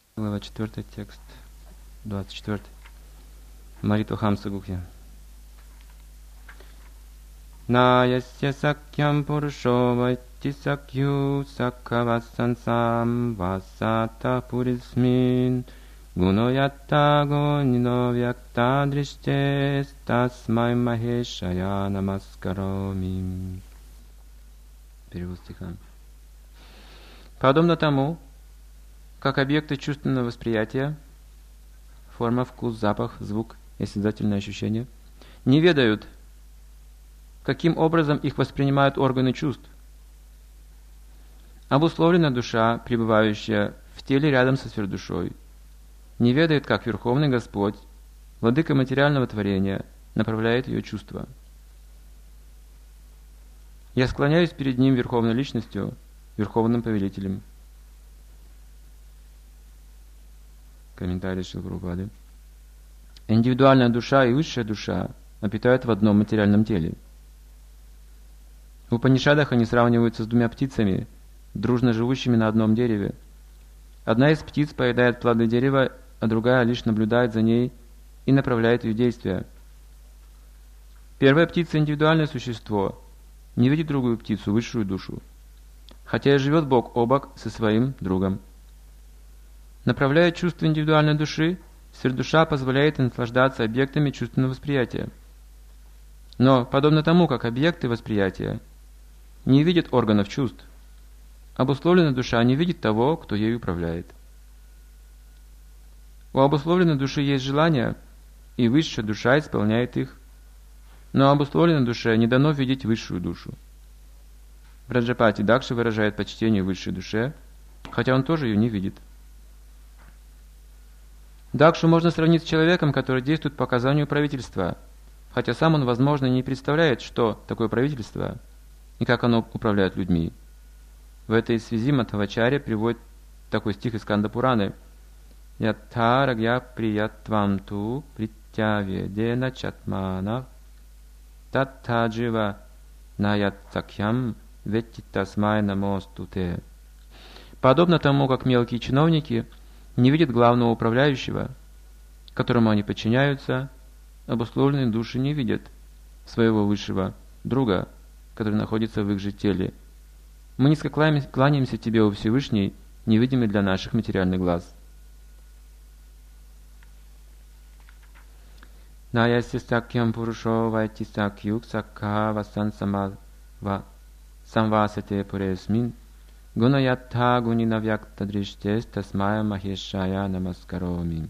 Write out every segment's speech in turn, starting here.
Глава 4, текст 24. Молитва Хамса-Гукхи. На ясья сакьям пурушо вайти сакью сакхавасансам васата пурисмин гуноятта гонино вякта дриштес тасмай махешая намаскароми. Перевод стиха. Подобно тому, как объекты чувственного восприятия, форма, вкус, запах, звук и осязательные ощущения, не ведают, каким образом их воспринимают органы чувств. Обусловленная душа, пребывающая в теле рядом со сверхдушой, не ведает, как Верховный Господь, владыка материального творения, направляет ее чувства. Я склоняюсь перед Ним, Верховной Личностью, Верховным Повелителем. Комментарий Шрилы Прабхупады. Индивидуальная душа и высшая душа обитают в одном материальном теле. В Упанишадах они сравниваются с двумя птицами, дружно живущими на одном дереве. Одна из птиц поедает плоды дерева, а другая лишь наблюдает за ней и направляет ее действия. Первая птица, индивидуальное существо, не видит другую птицу, высшую душу, хотя и живет бок о бок со своим другом. Направляя чувства индивидуальной души, сверхдуша позволяет наслаждаться объектами чувственного восприятия. Но, подобно тому, как объекты восприятия не видят органов чувств, обусловленная душа не видит того, кто ею управляет. У обусловленной души есть желания, и высшая душа исполняет их, но обусловленной душе не дано видеть высшую душу. Враджапати Дакша выражает почтение высшей душе, хотя он тоже ее не видит. Дакшу можно сравнить с человеком, который действует по указанию правительства, хотя сам он, возможно, не представляет, что такое правительство и как оно управляет людьми. В этой связи Мадхвачарья приводит такой стих из Сканда-Пураны: «Ятха рагья приятвам ту притяведена чатмана татта джива наят сакьям ветти тасмай намостуте». Подобно тому, как мелкие чиновники не видят главного управляющего, которому они подчиняются, обусловленные души не видят своего высшего друга, который находится в их же теле. Мы низко кланяемся Тебе, о Всевышний, невидимый для наших материальных глаз. Наяси сакьям пурушо вайти сакьюк сакха васан самвасате пуресмин гунаятта гунина вякта дриштес тасмая махешая намаскароми.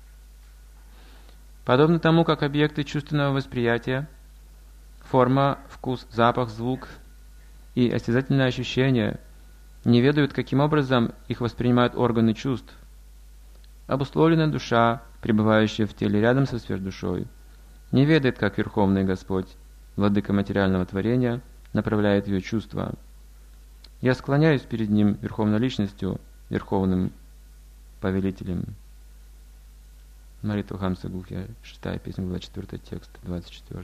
Подобно тому, как объекты чувственного восприятия, форма, вкус, запах, звук и осязательные ощущения не ведают, каким образом их воспринимают органы чувств, обусловленная душа, пребывающая в теле рядом со сверхдушой, не ведает, как Верховный Господь, владыка материального творения, направляет ее чувства. Я склоняюсь перед Ним, Верховной Личностью, Верховным Повелителем. Молитва Хамса-Гукхи, 6 песня, глава 4, текст 24.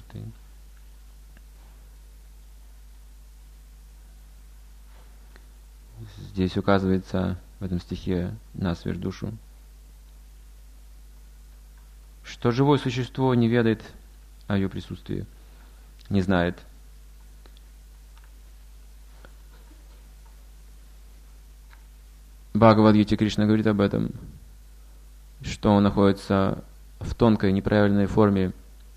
Здесь указывается в этом стихе на сверхдушу, что живое существо не ведает о ее присутствии, не знает. В Бхагавад-гите Кришна говорит об этом, что он находится в тонкой, неправильной форме.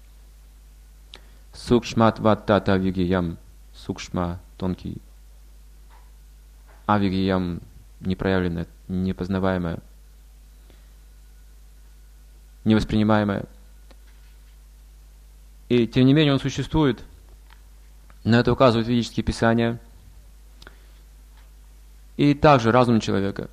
Сукшмат ваттата авигиям. Сукшма – тонкий. Авигиям – непроявленное, непознаваемое, невоспринимаемое. И тем не менее он существует. На это указывают ведические писания. И также разум человека.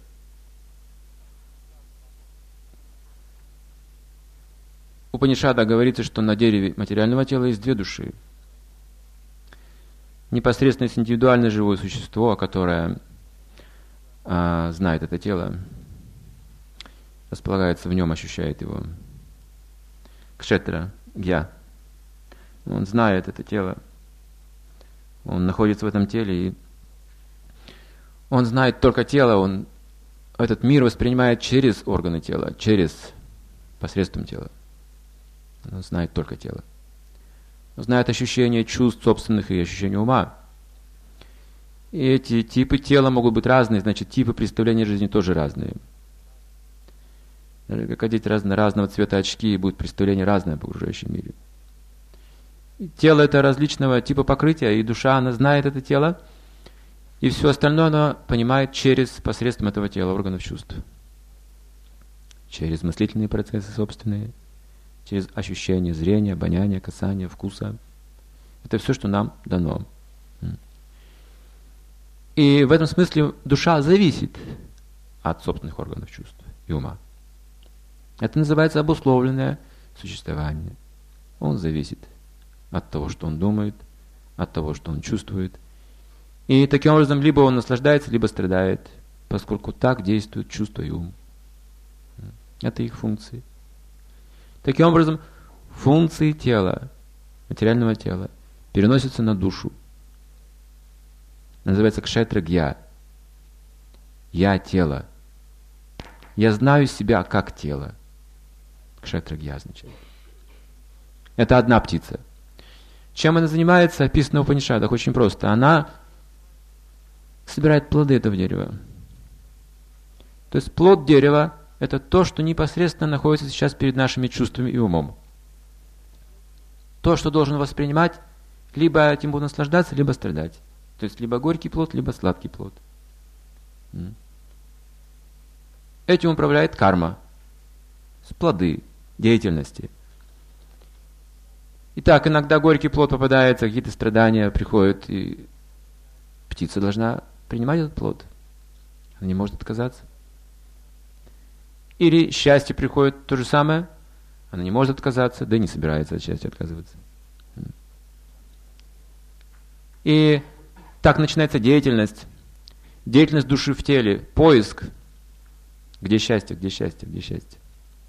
В Упанишадах говорится, что на дереве материального тела есть две души. Непосредственно есть индивидуальное живое существо, которое знает это тело, располагается в нем, ощущает его. Кшетра, гья. Он знает это тело. Он находится в этом теле, и он знает только тело, он этот мир воспринимает через органы тела, через посредством тела. Оно знает только тело. Оно знает ощущения чувств собственных и ощущения ума. И эти типы тела могут быть разные, значит, типы представления жизни тоже разные. Даже как одеть разного цвета очки, и будет представление разное об окружающем мире. И тело это различного типа покрытия, и душа, она знает это тело, и все остальное она понимает через посредством этого тела, органов чувств. Через мыслительные процессы собственные, через ощущения зрения, обоняния, касания, вкуса. Это все, что нам дано. И в этом смысле душа зависит от собственных органов чувств и ума. Это называется обусловленное существование. Он зависит от того, что он думает, от того, что он чувствует. И таким образом либо он наслаждается, либо страдает, поскольку так действуют чувства и ум. Это их функции. Таким образом, функции тела, материального тела, переносятся на душу. Называется кшетра-гья. Я тело. Я знаю себя как тело. Кшетра-гья означает. Это одна птица. Чем она занимается, описано в Упанишадах очень просто. Она собирает плоды этого дерева. То есть плод дерева – это то, что непосредственно находится сейчас перед нашими чувствами и умом. То, что должен воспринимать, либо этим буду наслаждаться, либо страдать. То есть либо горький плод, либо сладкий плод. Этим управляет карма. Плоды деятельности. Итак, иногда горький плод попадается, какие-то страдания приходят, и птица должна принимать этот плод. Она не может отказаться. Или счастье приходит, то же самое, она не может отказаться, да и не собирается от счастья отказываться. И так начинается деятельность. Деятельность души в теле, поиск. Где счастье, где счастье, где счастье.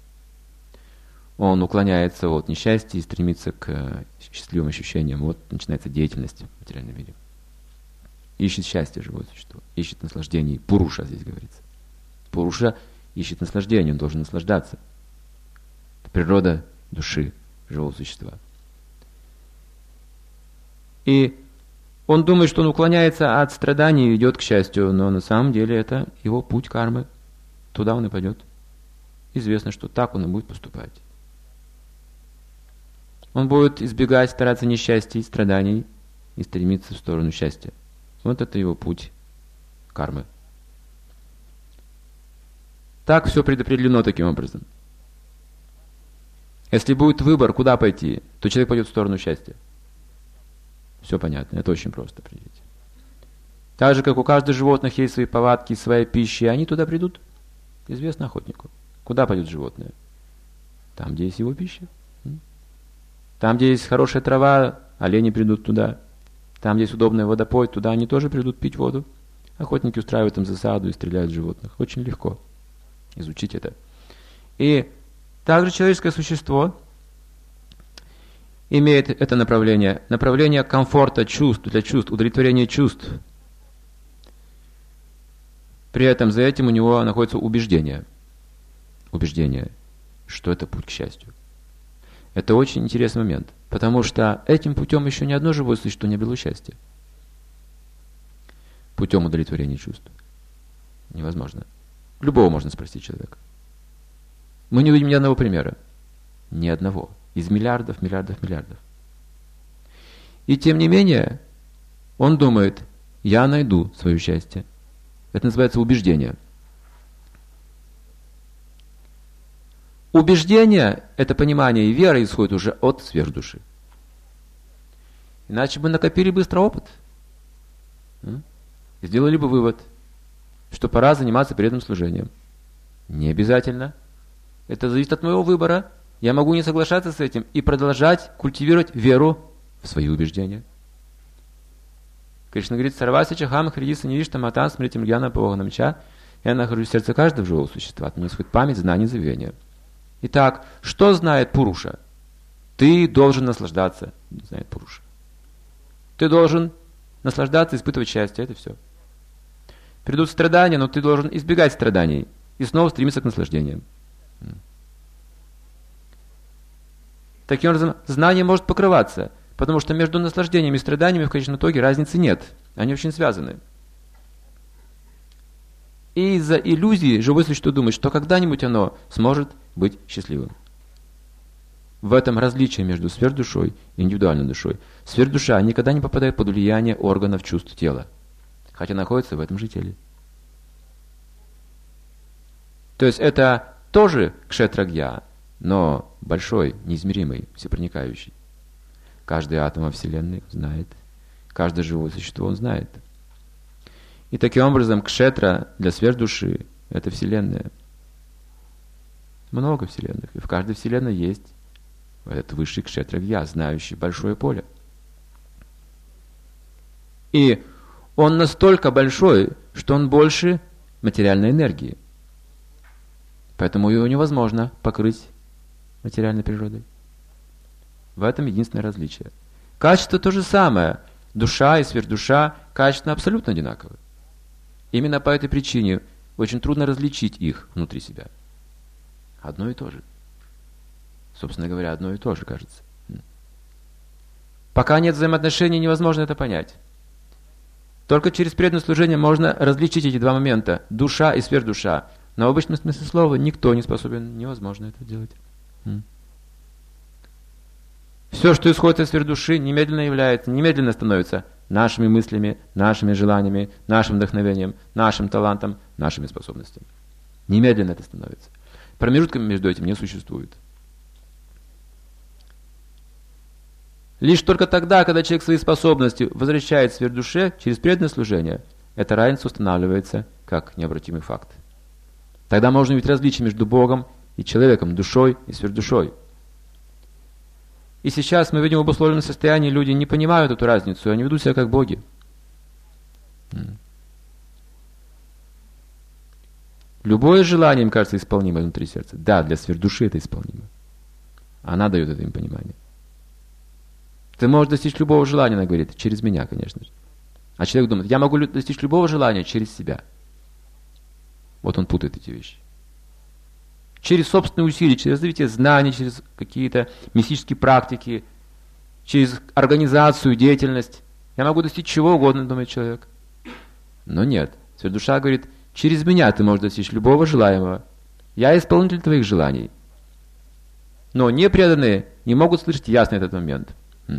Он уклоняется от несчастья и стремится к счастливым ощущениям. Вот начинается деятельность в материальном мире. Ищет счастье живое существо, ищет наслаждение. Пуруша здесь говорится. Пуруша ищет наслаждение, он должен наслаждаться. Это природа души живого существа. И он думает, что он уклоняется от страданий и идет к счастью, но на самом деле это его путь кармы. Туда он и пойдет. Известно, что так он и будет поступать. Он будет избегать, стараться несчастья и страданий и стремиться в сторону счастья. Вот это его путь кармы. Так все предопределено таким образом. Если будет выбор, куда пойти, то человек пойдет в сторону счастья. Все понятно, это очень просто определить. Так же, как у каждого животных есть свои повадки, своя пища, и они туда придут. Известно охотнику. Куда пойдет животное? Там, где есть его пища. Там, где есть хорошая трава, олени придут туда. Там, где есть удобный водопой, туда они тоже придут пить воду. Охотники устраивают им засаду и стреляют в животных. Очень легко изучить это. И также человеческое существо имеет это направление комфорта чувств, для чувств, удовлетворения чувств. При этом за этим у него находится убеждение, что это путь к счастью. Это очень интересный момент, потому что этим путем еще ни одно живое существо не обрело счастья. Путем удовлетворения чувств. Невозможно. Любого можно спросить человека. Мы не увидим ни одного примера. Ни одного. Из миллиардов. И тем не менее, он думает, я найду свое счастье. Это называется убеждение. Убеждение, это понимание и вера исходит уже от сверхдуши. Иначе бы накопили быстро опыт. Сделали бы вывод, что пора заниматься преданным служением. Не обязательно. Это зависит от моего выбора. Я могу не соглашаться с этим и продолжать культивировать веру в свои убеждения. Кришна говорит, «Сарваси чахам хридиса невишта матан смритим гьяна паваганамча». Я нахожусь в сердце каждого живого существа. От меня исходит память, знание, забвение. Итак, что знает Пуруша? Ты должен наслаждаться, знает Пуруша. Ты должен наслаждаться, испытывать счастье. Это все. Придут страдания, но ты должен избегать страданий и снова стремиться к наслаждениям. Таким образом, знание может покрываться, потому что между наслаждениями и страданиями в конечном итоге разницы нет. Они очень связаны. И из-за иллюзии живое существо думает, что когда-нибудь оно сможет быть счастливым. В этом различие между сверхдушой и индивидуальной душой. Сверхдуша никогда не попадает под влияние органов чувств тела, хотя находится в этом же теле. То есть это тоже кшетрагья, но большой, неизмеримый, всепроникающий. Каждый атом во Вселенной знает, каждое живое существо он знает. И таким образом кшетра для сверхдуши – это Вселенная. Много Вселенных, и в каждой Вселенной есть этот высший кшетрагья, знающий большое поле. И он настолько большой, что он больше материальной энергии. Поэтому его невозможно покрыть материальной природой. В этом единственное различие. Качество то же самое. Душа и сверхдуша качественно абсолютно одинаковы. Именно по этой причине очень трудно различить их внутри себя. Одно и то же. Собственно говоря, одно и то же, кажется. Пока нет взаимоотношений, невозможно это понять. Только через преданное служение можно различить эти два момента, душа и сверхдуша. Но в обычном смысле слова никто не способен, невозможно это делать. Все, что исходит из сверхдуши, немедленно становится нашими мыслями, нашими желаниями, нашим вдохновением, нашим талантом, нашими способностями. Немедленно это становится. Промежутками между этим не существует. Лишь только тогда, когда человек свои способности возвращает сверхдуше через преданное служение, эта разница устанавливается как необратимый факт. Тогда можно видеть различие между Богом и человеком, душой и сверхдушой. И сейчас мы видим в обусловленном состоянии, люди не понимают эту разницу, они ведут себя как боги. Любое желание им кажется исполнимое внутри сердца. Да, для сверхдуши это исполнимо. Она дает это им понимание. Ты можешь достичь любого желания, она говорит, через меня, конечно же. А человек думает, я могу достичь любого желания через себя. Вот он путает эти вещи. Через собственные усилия, через развитие знаний, через какие-то мистические практики, через организацию, деятельность. Я могу достичь чего угодно, думает человек. Но нет. Сверхдуша говорит, через меня ты можешь достичь любого желаемого. Я исполнитель твоих желаний. Но непреданные не могут слышать ясно этот момент.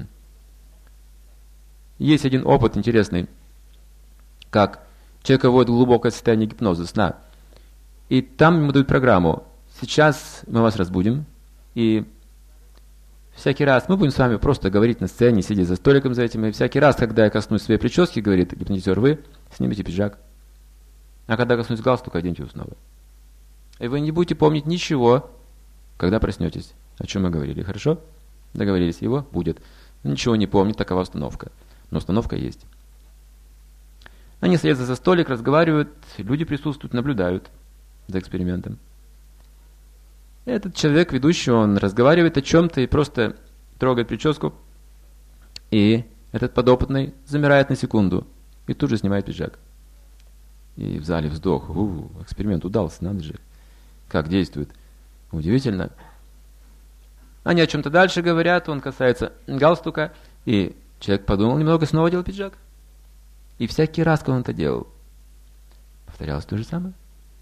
Есть один опыт интересный, как человека вводит в глубокое состояние гипноза, сна. И там ему дают программу. Сейчас мы вас разбудим, и всякий раз мы будем с вами просто говорить на сцене, сидя за столиком за этим, и всякий раз, когда я коснусь своей прически, говорит гипнотизер, вы снимите пиджак. А когда коснусь галстука, оденьте его снова. И вы не будете помнить ничего, когда проснетесь. О чем мы говорили, хорошо? Договорились, его будет. Ничего не помнит, такова установка. Но установка есть. Они садятся за столик, разговаривают, люди присутствуют, наблюдают за экспериментом. Этот человек, ведущий, он разговаривает о чем-то и просто трогает прическу, и этот подопытный замирает на секунду и тут же снимает пиджак. И в зале вздох. Эксперимент удался, надо же. Как действует. Удивительно. Они о чем-то дальше говорят, он касается галстука, и человек подумал немного, снова делал пиджак. И всякий раз, когда он это делал, повторялось то же самое.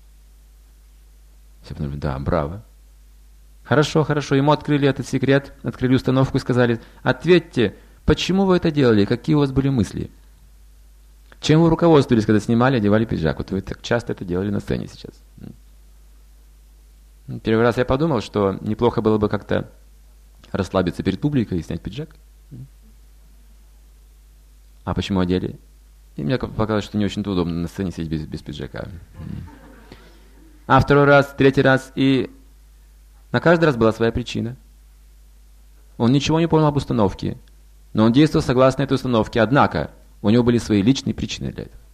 Все подумали, да, браво. Хорошо, ему открыли этот секрет, открыли установку и сказали, ответьте, почему вы это делали, какие у вас были мысли? Чем вы руководствовались, когда снимали, одевали пиджак? Вот вы так часто это делали на сцене сейчас. Первый раз я подумал, что неплохо было бы как-то расслабиться перед публикой и снять пиджак. А почему одели? И мне показалось, что не очень-то удобно на сцене сидеть без пиджака. А второй раз, третий раз, и на каждый раз была своя причина. Он ничего не понял об установке, но он действовал согласно этой установке, однако у него были свои личные причины для этого.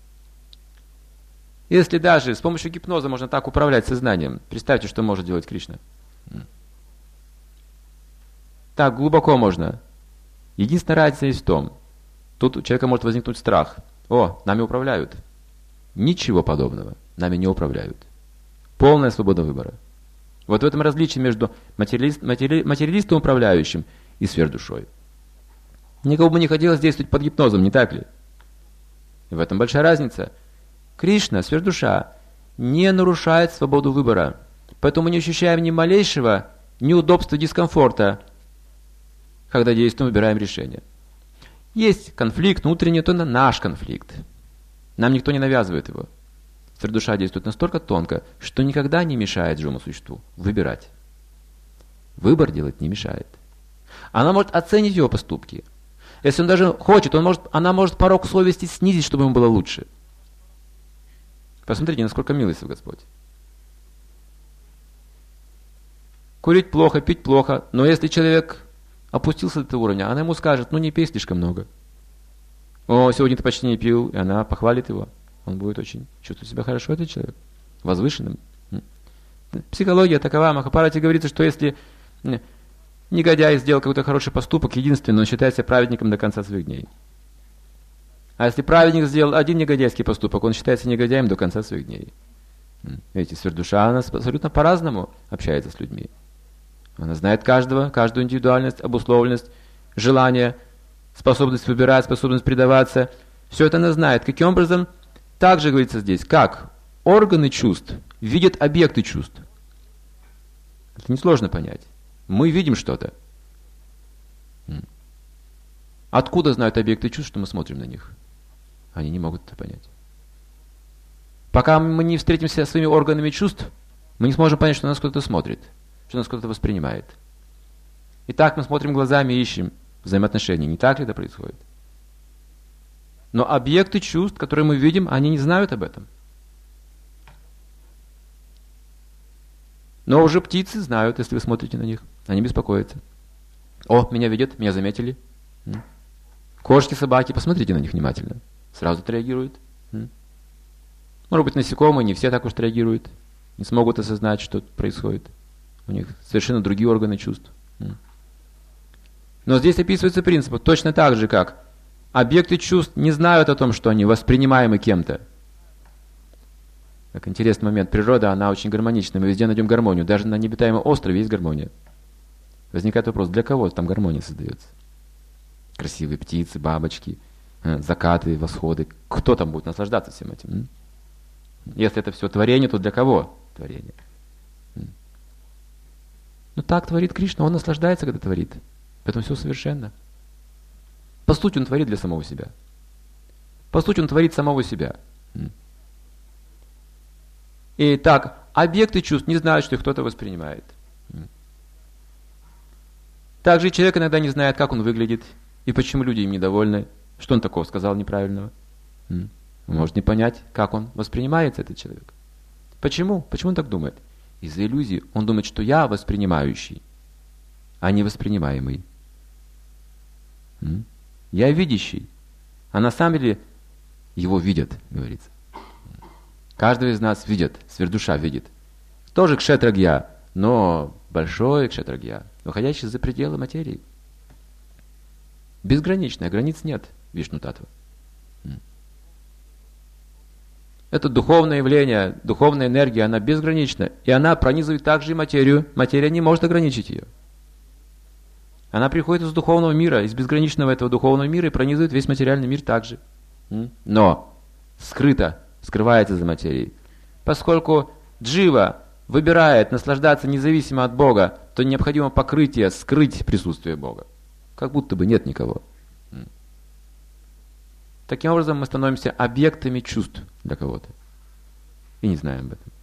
Если даже с помощью гипноза можно так управлять сознанием, представьте, что может делать Кришна. Так глубоко можно. Единственная разница есть в том, тут у человека может возникнуть страх. О, нами управляют. Ничего подобного. Нами не управляют. Полная свобода выбора. Вот в этом различие между материалистом управляющим и сверхдушой. Никому бы не хотелось действовать под гипнозом, не так ли? И в этом большая разница. Кришна, сверхдуша, не нарушает свободу выбора. Поэтому мы не ощущаем ни малейшего неудобства, дискомфорта, когда действуем, выбираем решение. Есть конфликт внутренний, то наш конфликт. Нам никто не навязывает его. Сверхдуша действует настолько тонко, что никогда не мешает живому существу выбирать. Выбор делать не мешает. Она может оценить его поступки. Если он даже хочет, она может порог совести снизить, чтобы ему было лучше. Посмотрите, насколько милостив Господь. Курить плохо, пить плохо, но если человек опустился до этого уровня, она ему скажет, не пей слишком много. О, сегодня ты почти не пил, и она похвалит его. Он будет очень чувствовать себя хорошо, этот человек, возвышенным. Психология такова, в Махабхарате говорится, что если негодяй сделал какой-то хороший поступок, единственный, он считается праведником до конца своих дней. А если праведник сделал один негодяйский поступок, он считается негодяем до конца своих дней. Видите, сверхдуша, она абсолютно по-разному общается с людьми. Она знает каждую индивидуальность, обусловленность, желание, способность выбирать, способность предаваться. Все это она знает. Каким образом? Также говорится здесь, как органы чувств видят объекты чувств. Это несложно понять. Мы видим что-то. Откуда знают объекты чувств, что мы смотрим на них? Они не могут это понять. Пока мы не встретимся со своими органами чувств, мы не сможем понять, что нас кто-то смотрит, что нас кто-то воспринимает. Итак, мы смотрим глазами и ищем взаимоотношения. Не так ли это происходит? Но объекты чувств, которые мы видим, они не знают об этом. Но уже птицы знают, если вы смотрите на них. Они беспокоятся. О, меня видят, меня заметили. Кошки, собаки, посмотрите на них внимательно. Сразу отреагируют. Может быть, насекомые, не все так уж реагируют. Не смогут осознать, что происходит. У них совершенно другие органы чувств. Но здесь описывается принцип точно так же, как объекты чувств не знают о том, что они воспринимаемы кем-то. Как интересный момент. Природа, она очень гармонична. Мы везде найдем гармонию. Даже на необитаемом острове есть гармония. Возникает вопрос, для кого там гармония создается? Красивые птицы, бабочки, закаты, восходы. Кто там будет наслаждаться всем этим? Если это все творение, то для кого творение? Ну так творит Кришна, он наслаждается, когда творит. Поэтому все совершенно. По сути, он творит для самого себя. По сути, он творит самого себя. И так, объекты чувств не знают, что их кто-то воспринимает. Также человек иногда не знает, как он выглядит, и почему люди им недовольны, что он такого сказал неправильного. Он может не понять, как он воспринимается, этот человек. Почему? Почему он так думает? Из-за иллюзии. Он думает, что я воспринимающий, а не воспринимаемый. Я видящий, а на самом деле его видят, говорится. Каждого из нас видят, сверхдуша видит. Тоже кшетрагья, но большой кшетрагья, выходящий за пределы материи. Безграничная, границ нет, Вишну-татва. Это духовное явление, духовная энергия, она безгранична. И она пронизывает также и материю. Материя не может ограничить ее. Она приходит из духовного мира, из безграничного этого духовного мира и пронизывает весь материальный мир также. Но скрывается за материей. Поскольку джива выбирает наслаждаться независимо от Бога, то необходимо покрытие, скрыть присутствие Бога. Как будто бы нет никого. Таким образом, мы становимся объектами чувств для кого-то. И не знаем об этом.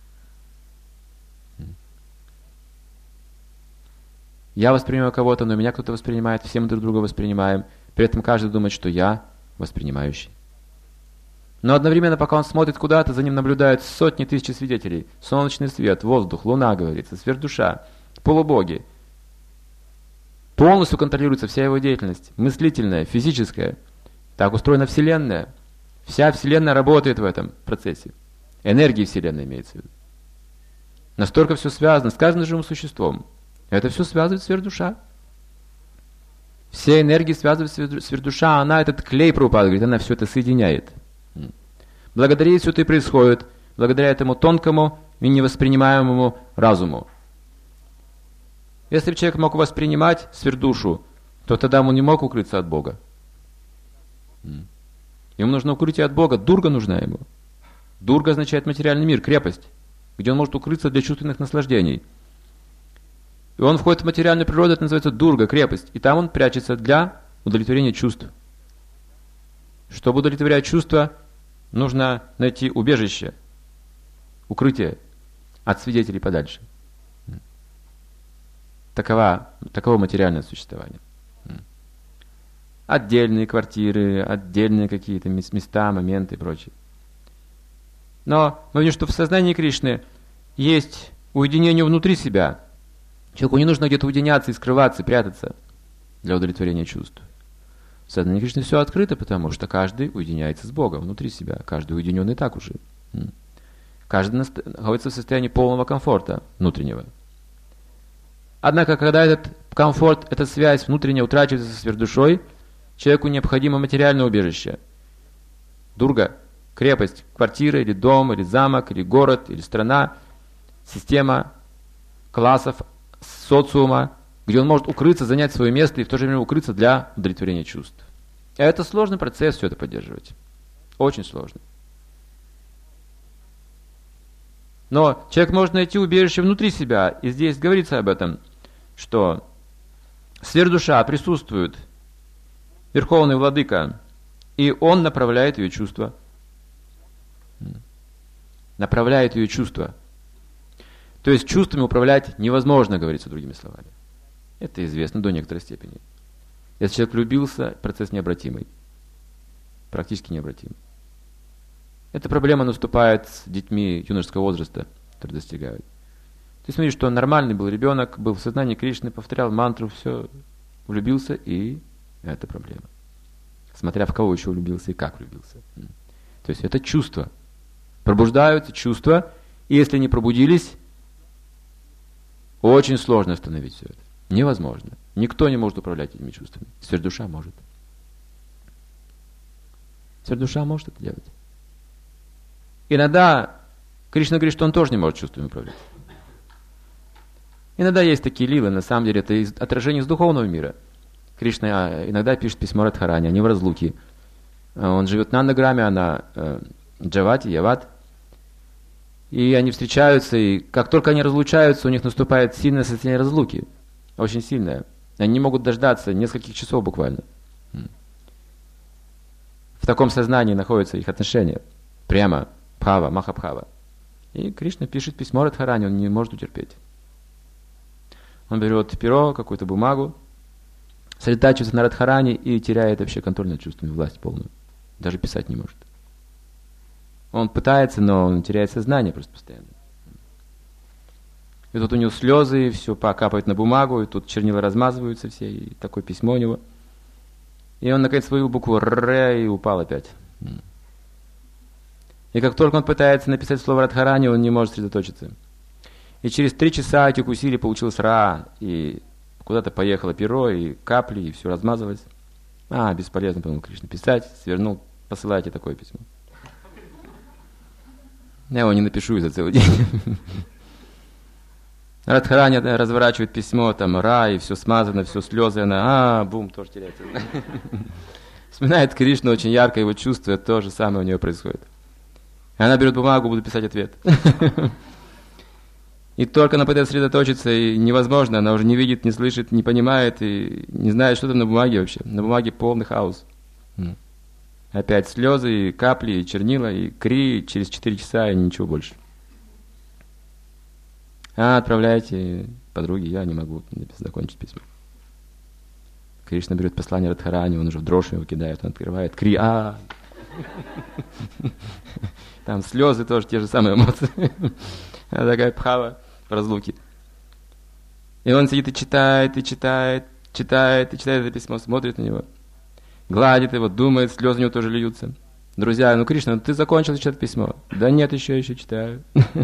Я воспринимаю кого-то, но меня кто-то воспринимает, все мы друг друга воспринимаем. При этом каждый думает, что я воспринимающий. Но одновременно, пока он смотрит куда-то, за ним наблюдают сотни тысяч свидетелей. Солнечный свет, воздух, луна, говорится, сверхдуша, полубоги. Полностью контролируется вся его деятельность, мыслительная, физическая. Так устроена Вселенная. Вся Вселенная работает в этом процессе. Энергия Вселенной имеется в виду. Настолько все связано с каждым живым существом. Это все связывает сверхдуша. Все энергии связывает сверхдуша, она этот клей, Прабхупада говорит, она все это соединяет. Благодаря все это и происходит, благодаря этому тонкому и невоспринимаемому разуму. Если бы человек мог воспринимать сверхдушу, то тогда он не мог укрыться от Бога. Ему нужно укрытие от Бога, дурга нужна ему. Дурга означает материальный мир, крепость, где он может укрыться для чувственных наслаждений. И он входит в материальную природу, это называется дурга, крепость. И там он прячется для удовлетворения чувств. Чтобы удовлетворять чувства, нужно найти убежище, укрытие от свидетелей подальше. Таково материальное существование. Отдельные квартиры, отдельные какие-то места, моменты и прочее. Но мы видим, что в сознании Кришны есть уединение внутри себя. Человеку не нужно где-то уединяться и скрываться, и прятаться для удовлетворения чувств. В сознании Кришны все открыто, потому что каждый уединяется с Богом внутри себя. Каждый уединенный так уже. Каждый находится в состоянии полного комфорта внутреннего. Однако, когда этот комфорт, эта связь внутренняя утрачивается со сверхдушой, человеку необходимо материальное убежище. Дурга, крепость, квартира, или дом, или замок, или город, или страна, система классов, социума, где он может укрыться, занять свое место и в то же время укрыться для удовлетворения чувств. Это сложный процесс все это поддерживать. Очень сложно. Но человек может найти убежище внутри себя, и здесь говорится об этом, что сверхдуша присутствует, Верховный Владыка, и он направляет ее чувства. Направляет ее чувства. То есть чувствами управлять невозможно, говорится другими словами. Это известно до некоторой степени. Если человек влюбился, процесс необратимый. Практически необратимый. Эта проблема наступает с детьми юношеского возраста, которые достигают. То есть смотри, что нормальный был ребенок, был в сознании Кришны, повторял мантру, все, влюбился, и это проблема. Смотря в кого еще влюбился и как влюбился. То есть это чувства. Пробуждаются чувства, и если не пробудились, очень сложно остановить все это. Невозможно. Никто не может управлять этими чувствами. Сверхдуша может. Сверхдуша может это делать. Иногда Кришна говорит, что он тоже не может чувствами управлять. Иногда есть такие лилы, на самом деле это отражение из духовного мира. Кришна иногда пишет письмо Радхарани, они в разлуке. Он живет на Нандаграме, она Джавати, Яват. И они встречаются, и как только они разлучаются, у них наступает сильное состояние разлуки. Очень сильное. Они не могут дождаться нескольких часов буквально. В таком сознании находятся их отношения. Прямо Бхава, Махабхава. И Кришна пишет письмо Радхарани, он не может утерпеть. Он берет перо, какую-то бумагу, сосредотачивается на Радхарани и теряет вообще контроль над чувствами, власть полную. Даже писать не может. Он пытается, но он теряет сознание просто постоянно. И тут у него слезы, и все капает на бумагу, и тут чернила размазываются все, и такое письмо у него. И он, наконец, свою букву «Р» и упал опять. И как только он пытается написать слово Радхарани, он не может сосредоточиться. И через 3 часа этих усилий получилось «Ра», и куда-то поехало перо, и капли, и все размазалось. Бесполезно, подумал Кришна, писать, свернул, посылайте такое письмо. Я его не напишу за целый день. Радхарани разворачивает письмо, там «Ра», и все смазано, все слезы, она, бум, тоже теряется. Вспоминает Кришну очень ярко, его чувствует, то же самое у нее происходит. И она берет бумагу, буду писать ответ. И только она пытается сосредоточиться, и невозможно, она уже не видит, не слышит, не понимает, и не знает, что там на бумаге вообще. На бумаге полный хаос. Опять слезы, и капли, и чернила, и кри, через 4 часа, и ничего больше. Отправляйте подруге, я не могу закончить письмо. Кришна берет послание Радхарани, он уже в дрожь его кидает, он открывает, кри, Там слезы тоже, те же самые эмоции. Такая Бхава в разлуке. И он сидит и читает это письмо, смотрит на него, гладит его, думает, слезы у него тоже льются. Друзья, Кришна, ты закончил читать письмо? Да нет, еще читаю.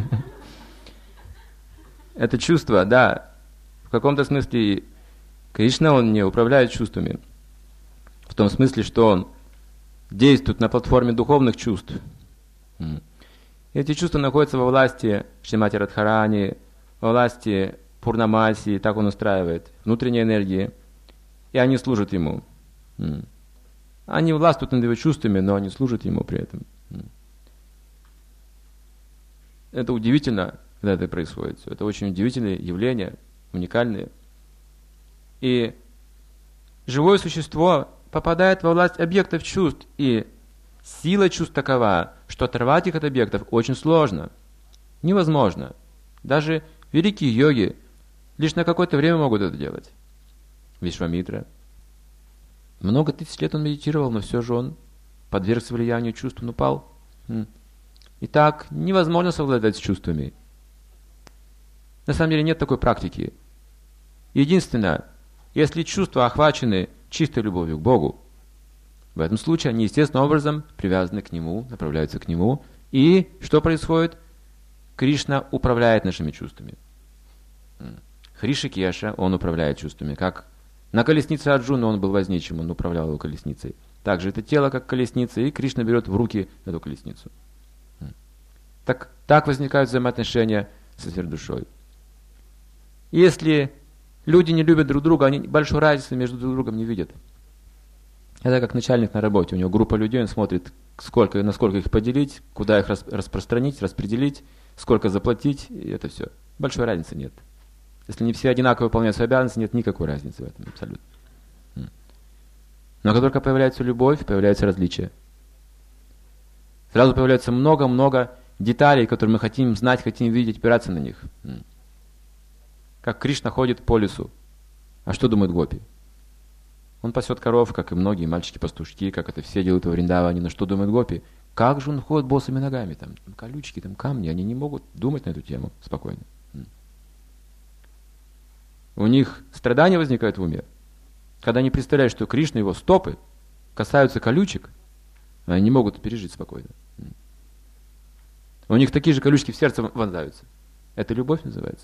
Это чувство, да, в каком-то смысле Кришна, он не управляет чувствами. В том смысле, что он действует на платформе духовных чувств. Эти чувства находятся во власти Шримати Радхарани, во власти Пурнамаси, так он устраивает, внутренней энергии, и они служат ему. Они властвуют над его чувствами, но они служат ему при этом. Это удивительно, когда это происходит. Это очень удивительные явления, уникальные. И живое существо попадает во власть объектов чувств, и сила чувств такова, что оторвать их от объектов очень сложно. Невозможно. Даже великие йоги лишь на какое-то время могут это делать. Вишвамитра. Много тысяч лет он медитировал, но все же он подвергся влиянию чувств, он упал. Итак, невозможно совладать с чувствами. На самом деле нет такой практики. Единственное, если чувства охвачены чистой любовью к Богу, в этом случае они естественным образом привязаны к Нему, направляются к Нему. И что происходит? Кришна управляет нашими чувствами. Хришикеша, он управляет чувствами. Как на колеснице Арджуна он был возничим, он управлял его колесницей. Также это тело как колесница, и Кришна берет в руки эту колесницу. Так возникают взаимоотношения со сверхдушой. Если люди не любят друг друга, они большой разницы между друг другом не видят. Это как начальник на работе. У него группа людей, он смотрит, насколько их поделить, куда их распространить, распределить, сколько заплатить, и это все. Большой разницы нет. Если не все одинаково выполняют свои обязанности, нет никакой разницы в этом абсолютно. Но как только появляется любовь, появляются различия. Сразу появляется много-много деталей, которые мы хотим знать, хотим видеть, опираться на них. Как Кришна ходит по лесу. А что думает гопи? Он пасет коров, как и многие мальчики-пастушки, как это все делают во Вриндаване. Но что думает гопи? Как же он ходит босыми ногами? Там колючки, там камни. Они не могут думать на эту тему спокойно. У них страдания возникают в уме. Когда они представляют, что Кришна, его стопы касаются колючек, они не могут пережить спокойно. У них такие же колючки в сердце вонзаются. Это любовь называется.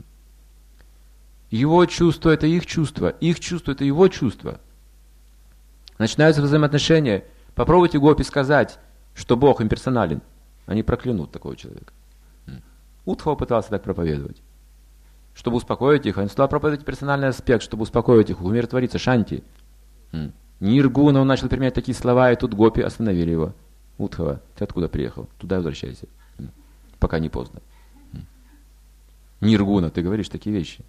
Его чувство – это их чувство – это его чувство. Начинаются взаимоотношения. Попробуйте гопи сказать, что Бог имперсонален. Они проклянут такого человека. Удхава пытался так проповедовать. Чтобы успокоить их, он стал проповедовать персональный аспект, чтобы успокоить их, умиротвориться, шанти. Ниргуна, он начал применять такие слова, и тут гопи остановили его. Удхава, ты откуда приехал? Туда возвращайся. Пока не поздно. Ниргуна, ты говоришь такие вещи.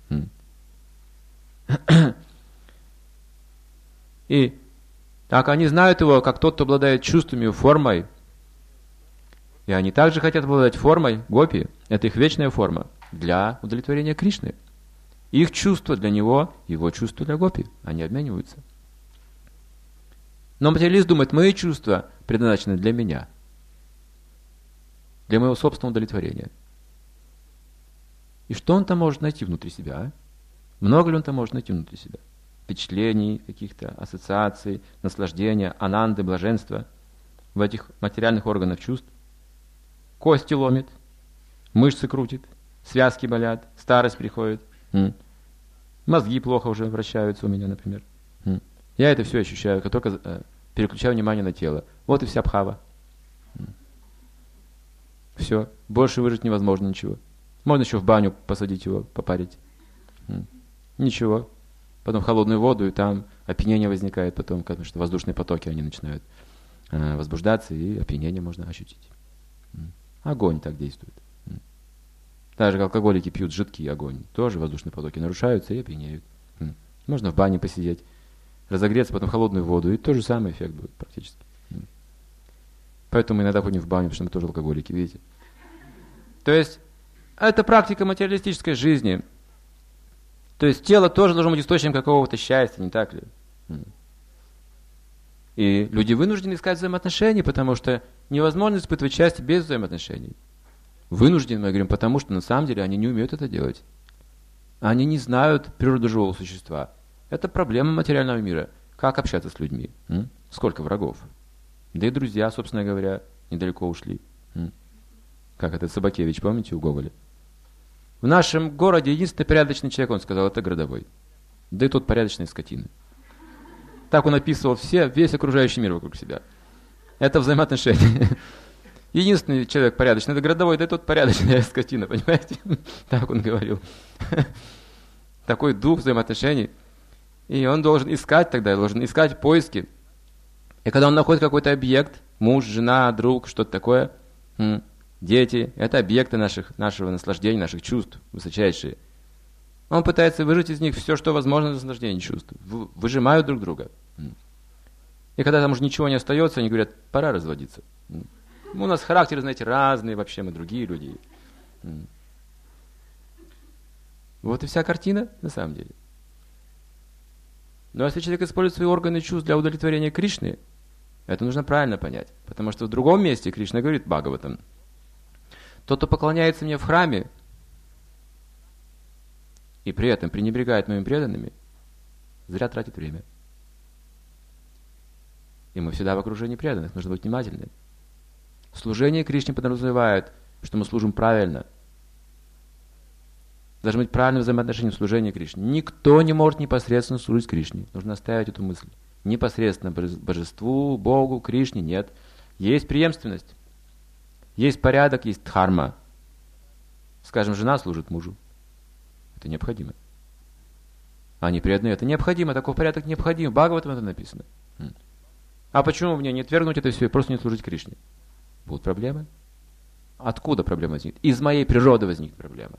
И так они знают его, как тот, кто обладает чувствами, формой. И они также хотят обладать формой гопи. Это их вечная форма для удовлетворения Кришны. Их чувство для него, его чувство для гопи. Они обмениваются. Но материалист думает, мои чувства предназначены для меня. Для моего собственного удовлетворения. И что он там может найти внутри себя? А? Много ли он там может найти внутри себя? Впечатлений, каких-то ассоциаций, наслаждения, ананды, блаженства в этих материальных органах чувств. Кости ломит, мышцы крутит, связки болят, старость приходит, мозги плохо уже вращаются у меня, например. Я это все ощущаю, как только переключаю внимание на тело. Вот и вся бхава. Все, больше выжить невозможно ничего. Можно еще в баню посадить его, попарить. Ничего. Потом в холодную воду, и там опьянение возникает потом, потому что воздушные потоки, они начинают возбуждаться, и опьянение можно ощутить. Огонь так действует. Даже алкоголики пьют жидкий огонь. Тоже воздушные потоки нарушаются и опьянеют. Можно в бане посидеть, разогреться, потом в холодную воду, и тот же самый эффект будет практически. Поэтому мы иногда ходим в баню, потому что мы тоже алкоголики, видите. То есть, это практика материалистической жизни. То есть, тело тоже должно быть источником какого-то счастья, не так ли? И люди вынуждены искать взаимоотношения, потому что невозможно испытывать счастье без взаимоотношений. Вынуждены, мы говорим, потому что на самом деле они не умеют это делать. Они не знают природу живого существа. Это проблема материального мира. Как общаться с людьми? Сколько врагов? Да и друзья, собственно говоря, недалеко ушли. Как этот Собакевич, помните, у Гоголя? В нашем городе единственный порядочный человек, он сказал, это городовой. Да и тот порядочный скотина. Так он описывал весь окружающий мир вокруг себя. Это взаимоотношения. Единственный человек порядочный, это городовой, да и тот порядочная скотина, понимаете? Так он говорил. Такой дух взаимоотношений. И он должен искать тогда, должен искать поиски. И когда он находит какой-то объект, муж, жена, друг, что-то такое, дети, это объекты нашего наслаждения, наших чувств высочайшие. Он пытается выжать из них все, что возможно для наслаждения чувств. Выжимают друг друга. И когда там уже ничего не остается, они говорят, пора разводиться. У нас характеры, знаете, разные, вообще мы другие люди. Вот и вся картина на самом деле. Но если человек использует свои органы чувств для удовлетворения Кришны, это нужно правильно понять. Потому что в другом месте Кришна говорит Бхагаватам: тот, кто поклоняется мне в храме и при этом пренебрегает моими преданными, зря тратит время. И мы всегда в окружении преданных, нужно быть внимательным. Служение Кришне подразумевает, что мы служим правильно. Должно быть правильное взаимоотношение в служении Кришне. Никто не может непосредственно служить Кришне. Нужно оставить эту мысль. Непосредственно божеству, Богу, Кришне нет. Есть преемственность. Есть порядок, есть дхарма. Скажем, жена служит мужу. Это необходимо. Они преданные, это необходимо. Такой порядок необходим. В Бхагаватам это написано. А почему мне не отвергнуть это все и просто не служить Кришне? Будут проблемы. Откуда проблема возникнет? Из моей природы возникнет проблема.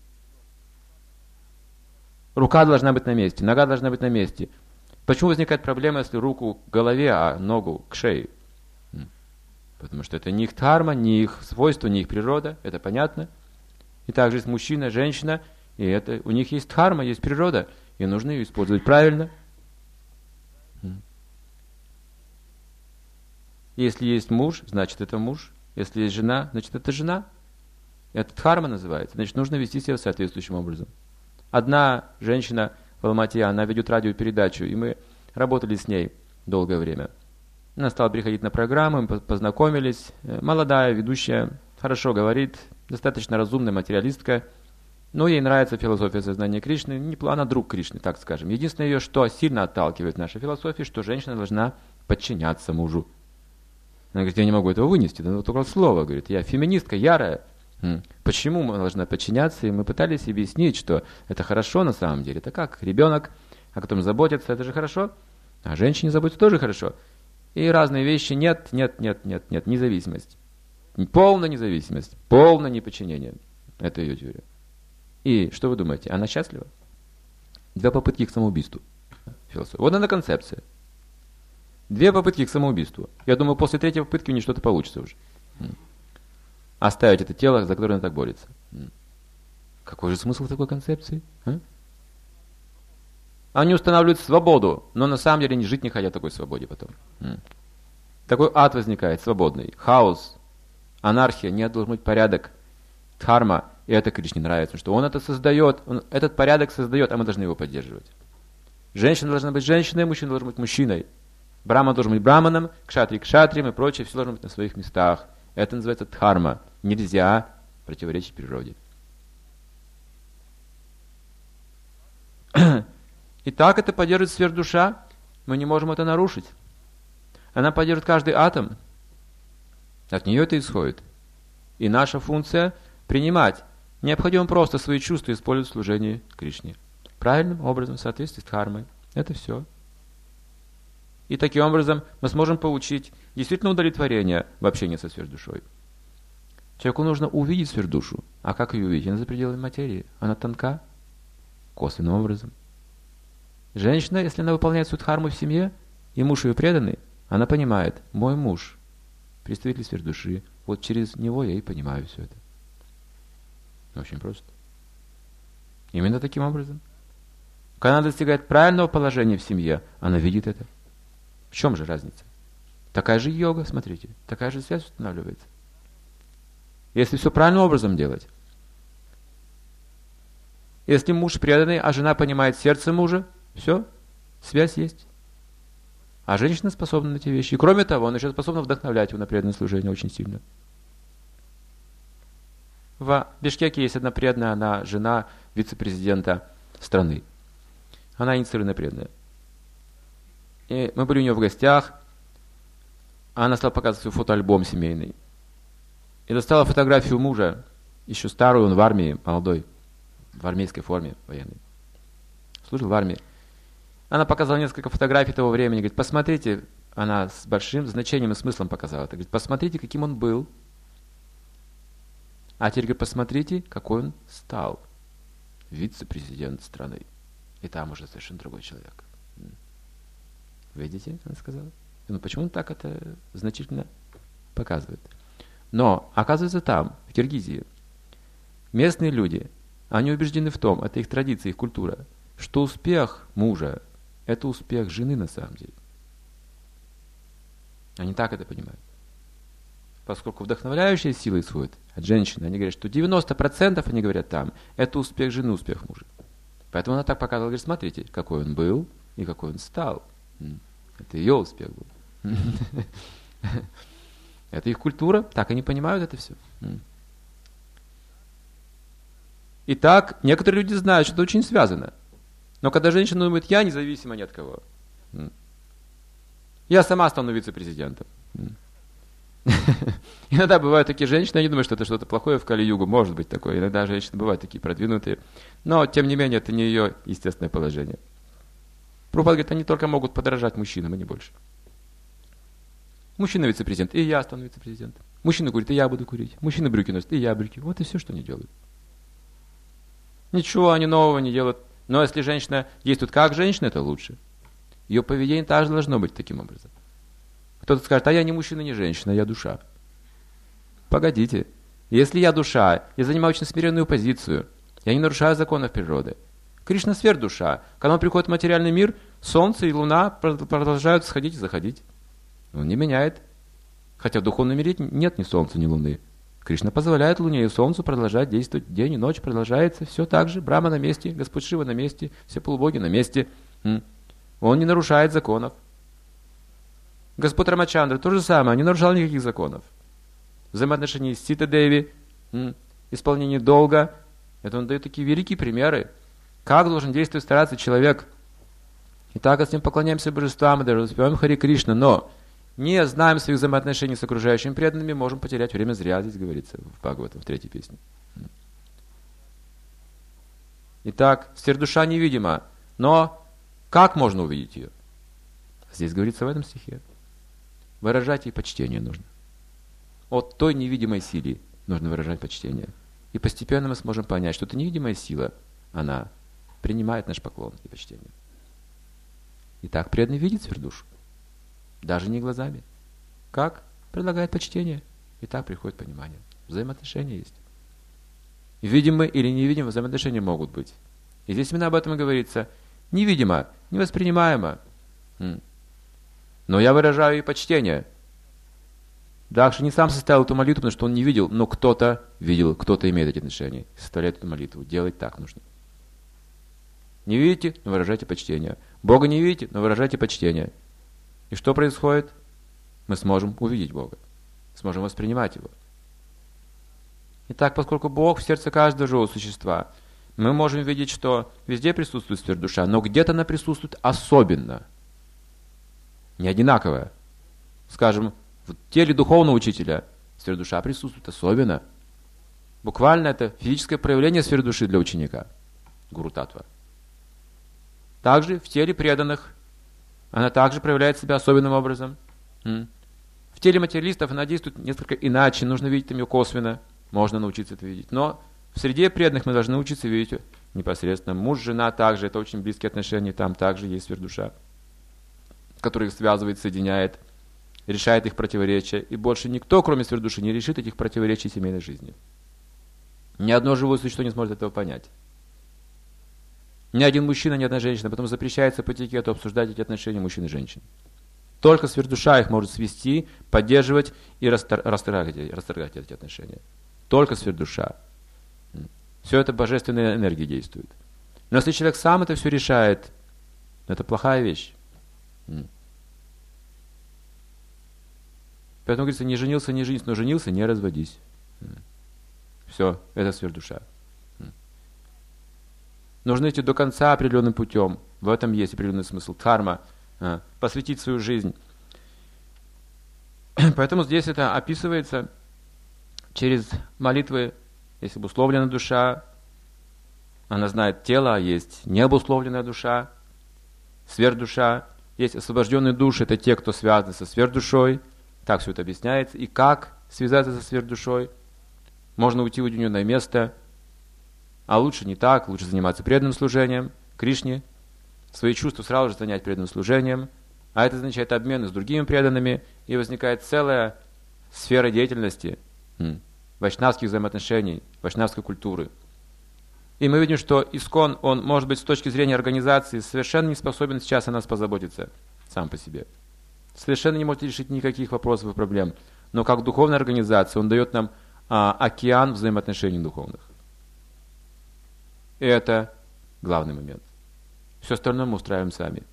Рука должна быть на месте, нога должна быть на месте. Почему возникает проблема, если руку к голове, а ногу к шее? Потому что это не их дхарма, не их свойство, не их природа, это понятно. И также есть мужчина, женщина, и это, у них есть дхарма, есть природа, и нужно ее использовать правильно. Если есть муж, значит это муж. Если есть жена, значит это жена. Это дхарма называется. Значит, нужно вести себя соответствующим образом. Одна женщина в Алмате, она ведет радиопередачу, и мы работали с ней долгое время. Она стала приходить на программы, мы познакомились. Молодая ведущая, хорошо говорит, достаточно разумная материалистка. Но ей нравится философия сознания Кришны. Она друг Кришны, так скажем. Единственное ее, что сильно отталкивает наша философия, что женщина должна подчиняться мужу. Она говорит, я не могу этого вынести. Да только слово, говорит, я феминистка ярая. Почему мы должны подчиняться? И мы пытались объяснить, что это хорошо на самом деле. Это как ребенок, о котором заботятся, это же хорошо. А женщине заботиться тоже хорошо. И разные вещи нет, независимость. Полная независимость, полное неподчинение. Это ее теория. И что вы думаете, она счастлива? 2 попытки к самоубийству. Вот она концепция. 2 попытки к самоубийству. Я думаю, после 3-й попытки у нее что-то получится уже. Оставить это тело, за которое она так борется. Какой же смысл такой концепции? Они устанавливают свободу, но на самом деле они жить не хотят в такой свободе потом. Такой ад возникает, свободный. Хаос, анархия, нет, должен быть порядок, дхарма. И это Кришне нравится, что он это создает, он этот порядок создает, а мы должны его поддерживать. Женщина должна быть женщиной, мужчина должен быть мужчиной. Брахман должен быть браманом, кшатри кшатрием и прочее, все должно быть на своих местах. Это называется дхарма. Нельзя противоречить природе. И так это поддерживает сверхдуша. Мы не можем это нарушить. Она поддерживает каждый атом. От нее это исходит. И наша функция принимать. Необходимо просто свои чувства использовать в служении Кришне. Правильным образом, в соответствии с дхармой. Это все. И таким образом мы сможем получить действительно удовлетворение в общении со сверхдушой. Человеку нужно увидеть сверхдушу. А как ее увидеть? Она за пределами материи. Она тонка. Косвенным образом. Женщина, если она выполняет свою дхарму в семье, и муж ее преданный, она понимает, мой муж, представитель сверхдуши, вот через него я и понимаю все это. Очень просто. Именно таким образом. Когда она достигает правильного положения в семье, она видит это. В чем же разница? Такая же йога, смотрите, такая же связь устанавливается. Если все правильным образом делать. Если муж преданный, а жена понимает сердце мужа, все, связь есть. А женщина способна на эти вещи. И кроме того, она еще способна вдохновлять его на преданное служение очень сильно. В Бишкеке есть одна преданная, она жена вице-президента страны. Она инициированная преданная. И мы были у нее в гостях, а она стала показывать свой фотоальбом семейный. и достала фотографию мужа, еще старую, он в армии, молодой, в армейской форме военной. Служил в армии. Она показала несколько фотографий того времени, говорит, посмотрите, она с большим значением и смыслом показала это. Говорит, посмотрите, каким он был. А теперь, говорит, посмотрите, какой он стал. Вице-президент страны. И там уже совершенно другой человек. Видите, она сказала? Ну, почему он так это значительно показывает? Но, оказывается, там, в Киргизии, местные люди, они убеждены в том, это их традиция, их культура, что успех мужа – это успех жены на самом деле. Они так это понимают. Поскольку вдохновляющая сила исходит от женщины, они говорят, что 90% они говорят там, это успех жены, успех мужа. Поэтому она так показывала, говорит, смотрите, какой он был и какой он стал. Это ее успех был. Это их культура, так они понимают это все. Итак, некоторые люди знают, что это очень связано. Но когда женщина думает, я независима ни от кого. Я сама стану вице-президентом. Иногда бывают такие женщины, они думают, что это что-то плохое в Кали-югу, может быть такое. Иногда женщины бывают такие продвинутые. Но, тем не менее, это не ее естественное положение. Прабхупада говорит, они только могут подражать мужчинам, а не больше. Мужчина вице-президент, и я стану вице-президентом. Мужчина курит, и я буду курить. Мужчина брюки носит, и я брюки. Вот и все, что они делают. Ничего они нового не делают. Но если женщина действует как женщина, это лучше. Ее поведение также должно быть таким образом. Кто-то скажет, а я не мужчина, не женщина, я душа. Погодите. Если я душа, я занимаю очень смиренную позицию, я не нарушаю законов природы. Кришна сверхдуша. Когда он приходит в материальный мир, солнце и луна продолжают сходить и заходить. Он не меняет. Хотя в духовном мире нет ни солнца, ни луны. Кришна позволяет луне и солнцу продолжать действовать. День и ночь продолжается. Все так же. Брахма на месте, Господь Шива на месте, все полубоги на месте. Он не нарушает законов. Господь Рамачандра то же самое. Он не нарушал никаких законов. Взаимоотношения с Сита-Деви, исполнение долга. Это он дает такие великие примеры. Как должен действовать, стараться человек. И так с ним поклоняемся божествам, и даже успеваем Хари Кришна, но не знаем своих взаимоотношений с окружающими преданными, можем потерять время зря, здесь говорится в Бхагаватам, в 3-й песне. Итак, сверхдуша невидима, но как можно увидеть ее? Здесь говорится в этом стихе. Выражать ей почтение нужно. От той невидимой силе нужно выражать почтение. И постепенно мы сможем понять, что эта невидимая сила, она принимает наш поклон и почтение. Итак, преданный видит сверхдушу. Даже не глазами. Как? Предлагает почтение. И так приходит понимание. Взаимоотношения есть. Видимые или невидимые взаимоотношения могут быть. И здесь именно об этом и говорится. Невидимо, невоспринимаемо. Но я выражаю и почтение. Дакша не сам составил эту молитву, потому что он не видел, но кто-то видел, кто-то имеет эти отношения. Составляет эту молитву. Делать так нужно. Не видите, но выражайте почтение. Бога не видите, но выражайте почтение. И что происходит? Мы сможем увидеть Бога. Сможем воспринимать Его. Итак, поскольку Бог в сердце каждого живого существа, мы можем видеть, что везде присутствует сверхдуша, но где-то она присутствует особенно. Не одинаковая. Скажем, в теле духовного учителя сверхдуша присутствует особенно. Буквально это физическое проявление сверхдуши для ученика. Гуру Татва. Также в теле преданных она также проявляет себя особенным образом. В теле материалистов она действует несколько иначе, нужно видеть ее косвенно, можно научиться это видеть. Но в среде преданных мы должны учиться видеть непосредственно. Муж, жена также, это очень близкие отношения, там также есть сверхдуша, которая их связывает, соединяет, решает их противоречия. И больше никто, кроме сверхдуши, не решит этих противоречий семейной жизни. Ни одно живое существо не сможет этого понять. Ни один мужчина, ни одна женщина. Потом запрещается по этикету обсуждать эти отношения мужчин и женщин. Только сверхдуша их может свести, поддерживать и расторгать эти отношения. Только сверхдуша. Все это божественная энергия действует. Но если человек сам это все решает, это плохая вещь. Поэтому говорится, не женился, не женись, но женился, не разводись. Все, это сверхдуша. Нужно идти до конца определенным путем. В этом есть определенный смысл. Карма. Посвятить свою жизнь. Поэтому здесь это описывается Через молитвы есть обусловленная душа, она знает тело, есть необусловленная душа, сверхдуша, есть освобожденные души, это те, кто связаны со сверхдушой, так все это объясняется. И как связаться со сверхдушой? Можно уйти в уединенное место, а лучше не так, лучше заниматься преданным служением Кришне, свои чувства сразу же занять преданным служением, а это означает обмены с другими преданными, и возникает целая сфера деятельности вайшнавских взаимоотношений, вайшнавской культуры. И мы видим, что ИСККОН, он, может быть, с точки зрения организации совершенно не способен сейчас о нас позаботиться сам по себе. Совершенно не может решить никаких вопросов и проблем. Но как духовная организация он дает нам океан взаимоотношений духовных. И это главный момент. Все остальное мы устраиваем сами.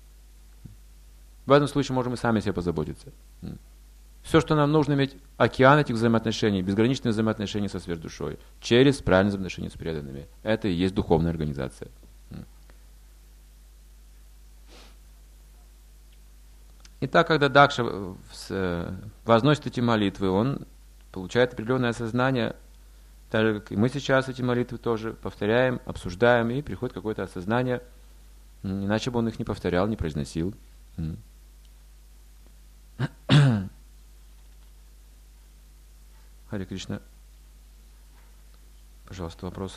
В этом случае можем и сами о себе позаботиться. Все, что нам нужно, иметь океан этих взаимоотношений, безграничные взаимоотношения со сверхдушой, через правильные взаимоотношения с преданными. Это и есть духовная организация. Итак, когда Дакша возносит эти молитвы, он получает определенное осознание, так же, как и мы сейчас эти молитвы тоже повторяем, обсуждаем, и приходит какое-то осознание, иначе бы он их не повторял, не произносил. Харе Кришна. Пожалуйста, вопросы.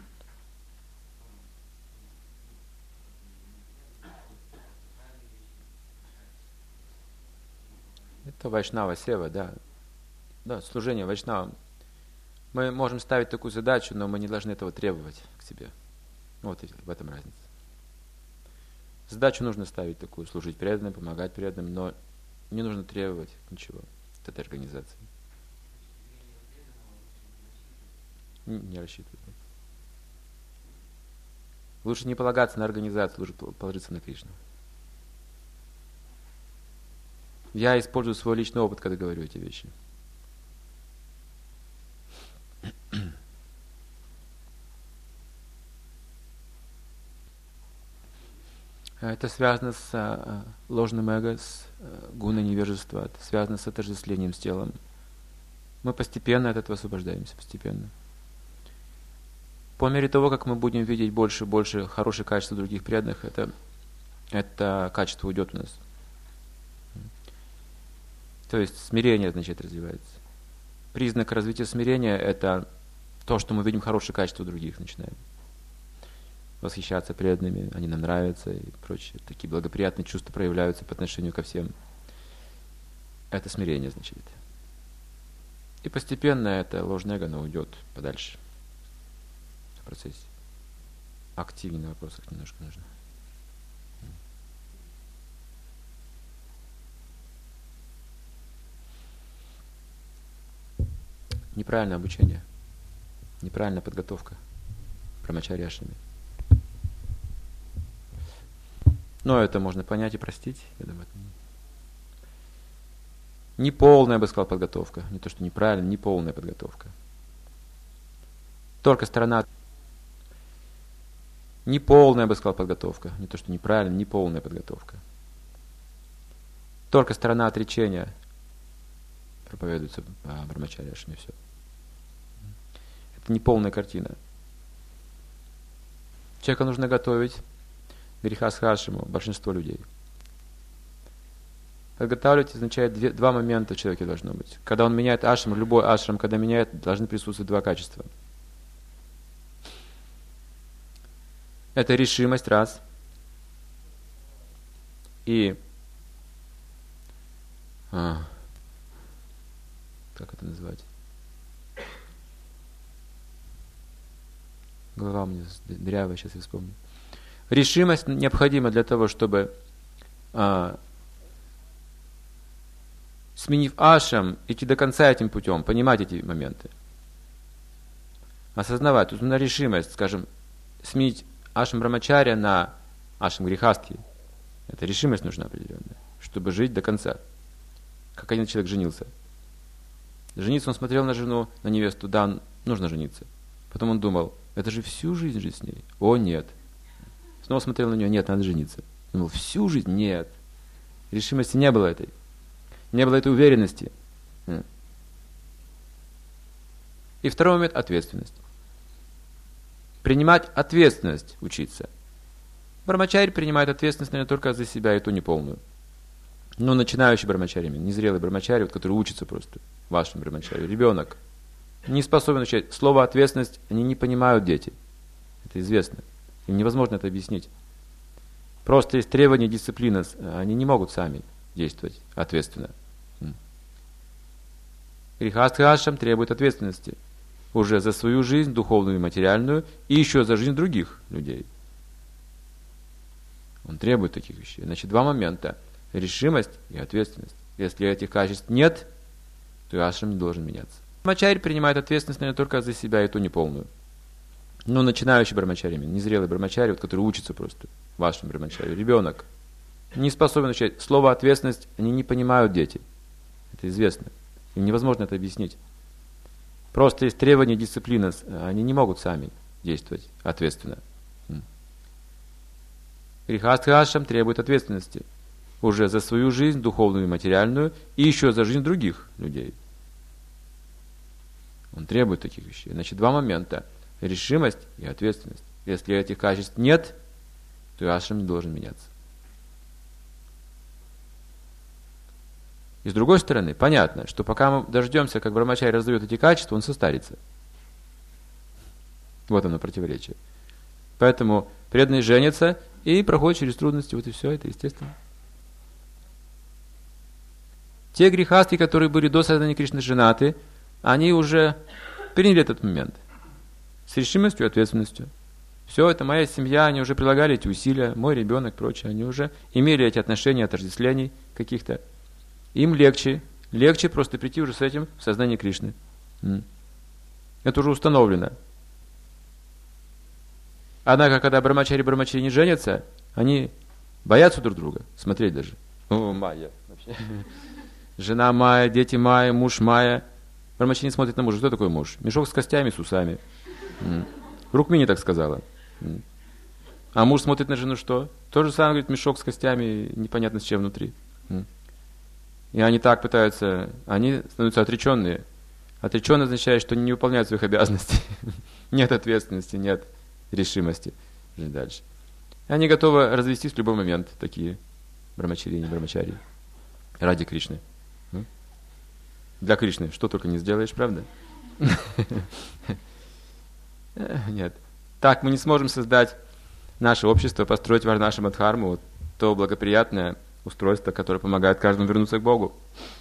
Это вайшнава сева, да. Да, служение вайшнавам. Мы можем ставить такую задачу, но мы не должны этого требовать к себе. Вот в этом разница. Задачу нужно ставить такую, служить преданным, помогать преданным, но не нужно требовать ничего от этой организации. Не рассчитывать. Лучше не полагаться на организацию, лучше положиться на Кришну. Я использую свой личный опыт, когда говорю эти вещи. Это связано с ложным эго, с гуной невежества, это связано с отождествлением с телом. Мы постепенно от этого освобождаемся, постепенно. По мере того, как мы будем видеть больше и больше хороших качеств других преданных, это качество уйдет у нас. То есть смирение, значит, развивается. Признак развития смирения – это то, что мы видим хорошие качества других, начинаем восхищаться преданными, они нам нравятся и прочее. Такие благоприятные чувства проявляются по отношению ко всем. Это смирение, значит. И постепенно это ложное эго, оно уйдет подальше в процессе. Активнее на вопросах немножко нужно. Неправильное обучение, неправильная подготовка брамачарьяшами. Но это можно понять и простить, я думаю. Неполная, я бы сказал, подготовка. Не то, что неправильная, неполная подготовка. Только сторона... Неполная, я бы сказал, подготовка. Не то, что неправильная, неполная подготовка. Только сторона отречения проповедуется брамачарьяшами, все. Это неполная картина. Человека нужно готовить грехасхашему, большинство людей. Подготавливать означает два момента в человеке должно быть. Когда он меняет ашрам, любой ашрам, когда меняет, должны присутствовать два качества. Это решимость, раз. И как это назвать? Голова у меня дырявая, сейчас я вспомню. Решимость необходима для того, чтобы, сменив ашрам, идти до конца этим путем, понимать эти моменты. Осознавать. Тут нужна решимость, скажем, сменить ашрам брамачарья на ашрам грехастхи. Это решимость нужна определенная, чтобы жить до конца. Как один человек женился. Жениться он смотрел на жену, на невесту, да, нужно жениться. Потом он думал, это же всю жизнь жить с ней. О, нет. Снова смотрел на нее, нет, надо жениться. Думал, всю жизнь? Нет. Решимости не было этой. Не было этой уверенности. И второй момент – ответственность. Принимать ответственность учиться. Брамачари принимает ответственность, наверное, только за себя, и то неполную. Но начинающий брамачари, незрелый брамачари, вот, который учится просто, вашим брамачари, ребенок, не способен учить. Слово ответственность они не понимают дети. Это известно. Им невозможно это объяснить. Просто есть требования, дисциплина. Они не могут сами действовать ответственно. Грихастха-ашрам требует ответственности. Уже за свою жизнь, духовную и материальную, и еще за жизнь других людей. Он требует таких вещей. Значит, два момента. Решимость и ответственность. Если этих качеств нет, то и ашрам не должен меняться. Брамачари принимает ответственность, наверное, только за себя, и то неполную. Но начинающий брамачари, незрелый брамачари, вот, который учится просто, вашим брамачари, ребенок, не способен учить. Слово ответственность они не понимают дети. Это известно. Им невозможно это объяснить. Просто есть требования, дисциплина. Они не могут сами действовать ответственно. Грихастха-ашрам требует ответственности. Уже за свою жизнь, духовную и материальную, и еще за жизнь других людей. Он требует таких вещей. Значит, два момента. Решимость и ответственность. Если этих качеств нет, то и ашрам не должен меняться. И с другой стороны, понятно, что пока мы дождемся, как брамачари раздает эти качества, он состарится. Вот оно противоречие. Поэтому преданный женится и проходит через трудности. Вот и все, это естественно. Те грехастхи, которые были до создания Кришны женаты, они уже приняли этот момент. С решимостью и ответственностью. Все, это моя семья, они уже прилагали эти усилия, мой ребенок, прочее, они уже имели эти отношения, отождествлений каких-то. Им легче просто прийти уже с этим в сознание Кришны. Это уже установлено. Однако, когда брамачари и брамачари не женятся, они боятся друг друга, смотреть даже. О, Майя вообще. Жена Майя, дети Майя, муж Майя. Брамачари не смотрит на мужа. Кто такой муж? Мешок с костями, с усами. Рукмини так сказала. А муж смотрит на жену что? То же самое, говорит, мешок с костями, непонятно с чем внутри. И они так пытаются, они становятся отреченные. Отреченные означает, что они не выполняют своих обязанностей. Нет ответственности, нет решимости жить дальше. И они готовы развестись в любой момент, такие брамачари и не брамачари. Ради Кришны. Для Кришны что только не сделаешь, правда? Нет. Так мы не сможем создать наше общество, построить варнашрама-дхарму, вот то благоприятное устройство, которое помогает каждому вернуться к Богу.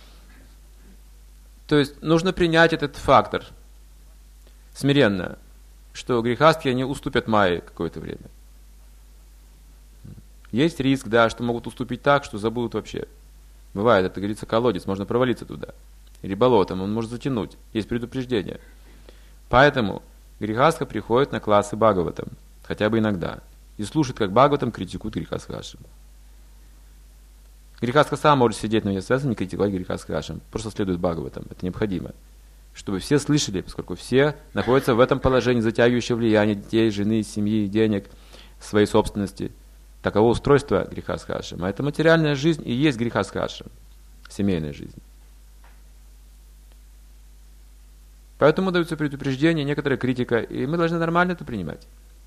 То есть нужно принять этот фактор смиренно, что грехастхи, они уступят майе какое-то время. Есть риск, да, что могут уступить так, что забудут вообще. Бывает, это, говорится, колодец, можно провалиться туда. Или болотом, он может затянуть. Есть предупреждение. Поэтому грехастха приходит на классы Бхагаватам, хотя бы иногда, и слушает, как Бхагаватам критикует грехастха-ашрам. Грехастха сам может сидеть на университете, не критиковать грехастха-ашрам, просто следует Бхагаватам, это необходимо. Чтобы все слышали, поскольку все находятся в этом положении, затягивающего влияния детей, жены, семьи, денег, своей собственности. Таково устройство грехастха-ашрама. Это материальная жизнь и есть грехастха-ашрам, семейная жизнь. Поэтому даются предупреждения, некоторая критика, и мы должны нормально это принимать.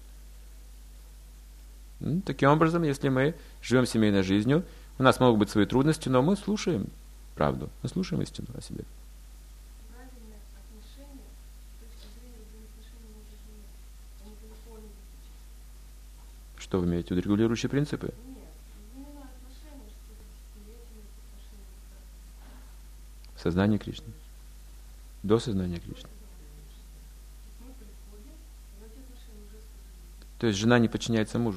Таким образом, если мы живем семейной жизнью, у нас могут быть свои трудности, но мы слушаем правду, мы слушаем истину о себе. Что вы имеете в виду? Регулирующие принципы? Сознание Кришны. До сознания Кришны. То есть жена не подчиняется мужу.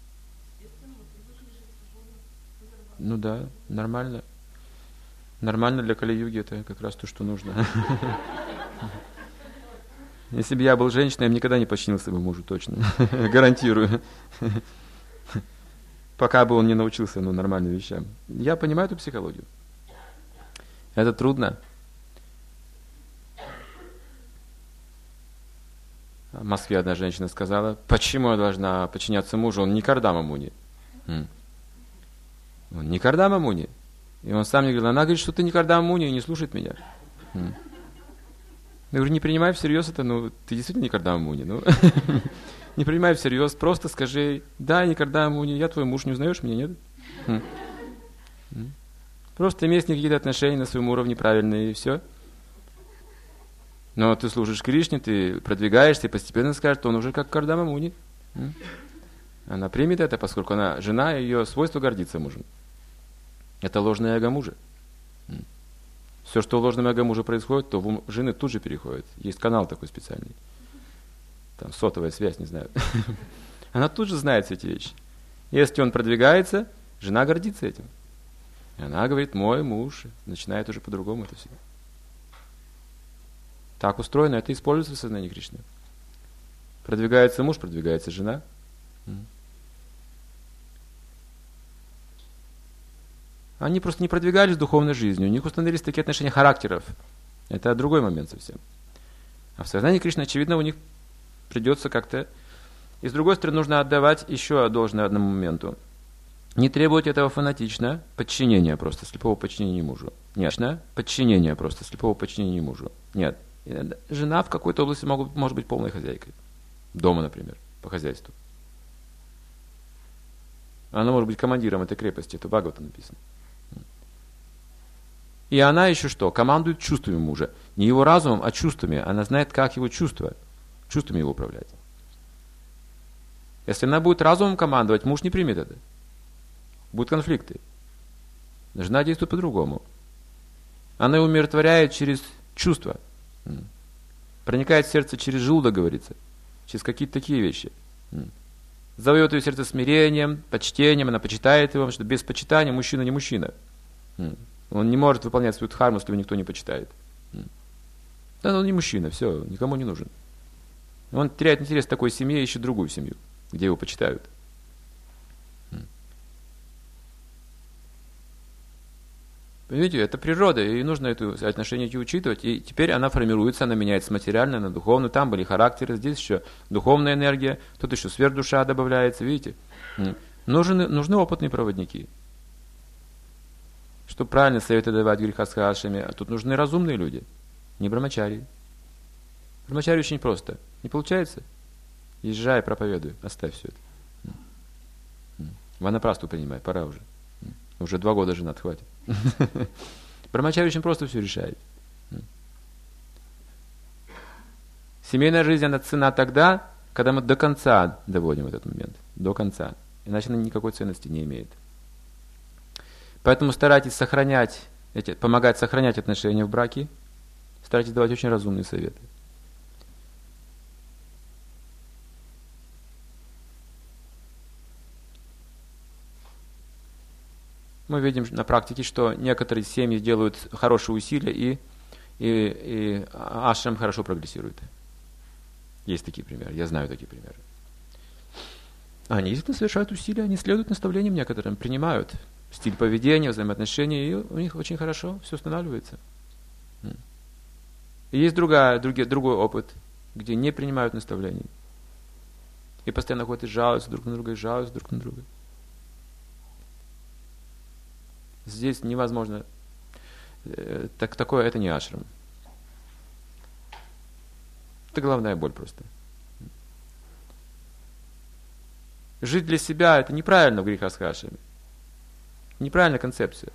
Ну да, нормально. Нормально для Кали-юги это как раз то, что нужно. Если бы я был женщиной, я бы никогда не подчинился бы мужу, точно. Гарантирую. Пока бы он не научился нормальным вещам. Я понимаю эту психологию. Это трудно. В Москве одна женщина сказала, почему я должна подчиняться мужу, он не Кардама Муни. Он не Кардама Муни. И он сам мне говорил, она говорит, что ты не Кардама Муни и не слушает меня. Я говорю, не принимай всерьез это, ты действительно не Кардама Муни. Не принимай всерьез, просто скажи, да, не Кардама Муни, я твой муж, не узнаешь меня, нет? Просто имей с ним какие-то отношения на своем уровне правильные, и все. Но ты служишь Кришне, ты продвигаешься, и постепенно скажешь, что он уже как Кардама Муни. Она примет это, поскольку она жена, и ее свойство гордиться мужем. Это ложное эго мужа. Все, что в ложном эго мужа происходит, то в жены тут же переходит. Есть канал такой специальный. Там сотовая связь, не знаю. Она тут же знает все эти вещи. Если он продвигается, жена гордится этим. И она говорит, мой муж. Начинает уже по-другому это все. Так устроено, это используется в сознании Кришны. Продвигается муж, продвигается жена. Они просто не продвигались в духовной жизни. У них установились такие отношения характеров. Это другой момент совсем. А в сознании Кришны, очевидно, у них придется как-то... И с другой стороны, нужно отдавать еще должное одному моменту. Не требовать этого фанатично, подчинения просто, слепого подчинения мужу. Нет, подчинения просто, слепого подчинения мужу. Нет. Жена в какой-то области может быть полной хозяйкой. Дома, например, по хозяйству. Она может быть командиром этой крепости, это в Бхагаватам написано. И она еще что? Командует чувствами мужа. Не его разумом, а чувствами. Она знает, как его чувствами его управлять. Если она будет разумом командовать, муж не примет это. Будут конфликты. Жена действует по-другому. Она его умиротворяет через чувства. Проникает в сердце через желудок, говорится. Через какие-то такие вещи. Завоет ее сердце смирением, почтением. Она почитает его, потому что без почитания мужчина не мужчина. Он не может выполнять свою дхарму, если его никто не почитает. Да, он не мужчина, все, никому не нужен. Он теряет интерес к такой семье, ищет другую семью, где его почитают. Понимаете, это природа, и нужно это отношение учитывать. И теперь она формируется, она меняется материально на духовную. Там были характеры, здесь еще духовная энергия, тут еще сверхдуша добавляется, видите. Нужны опытные проводники. Чтобы правильно советы давать грехастха-ашраме, а тут нужны разумные люди, не брамачари. Брамачари очень просто. Не получается? Езжай, проповедуй, оставь все это. Ванапрасту принимай, пора уже. Уже 2 года женат, хватит. Брамачари очень просто все решает. Семейная жизнь, она ценна тогда, когда мы до конца доводим этот момент. До конца. Иначе она никакой ценности не имеет. Поэтому старайтесь помогать сохранять отношения в браке. Старайтесь давать очень разумные советы. Мы видим на практике, что некоторые семьи делают хорошие усилия, и ашрам хорошо прогрессирует. Есть такие примеры, я знаю такие примеры. Они действительно совершают усилия, они следуют наставлениям некоторым, принимают стиль поведения, взаимоотношения, и у них очень хорошо все устанавливается. И есть другой опыт, где не принимают наставлений. И постоянно ходят и жалуются друг на друга, и жалуются друг на друга. Здесь невозможно. Такое это не ашрам. Это головная боль просто. Жить для себя это неправильно в грехастха-ашраме. Неправильная концепция.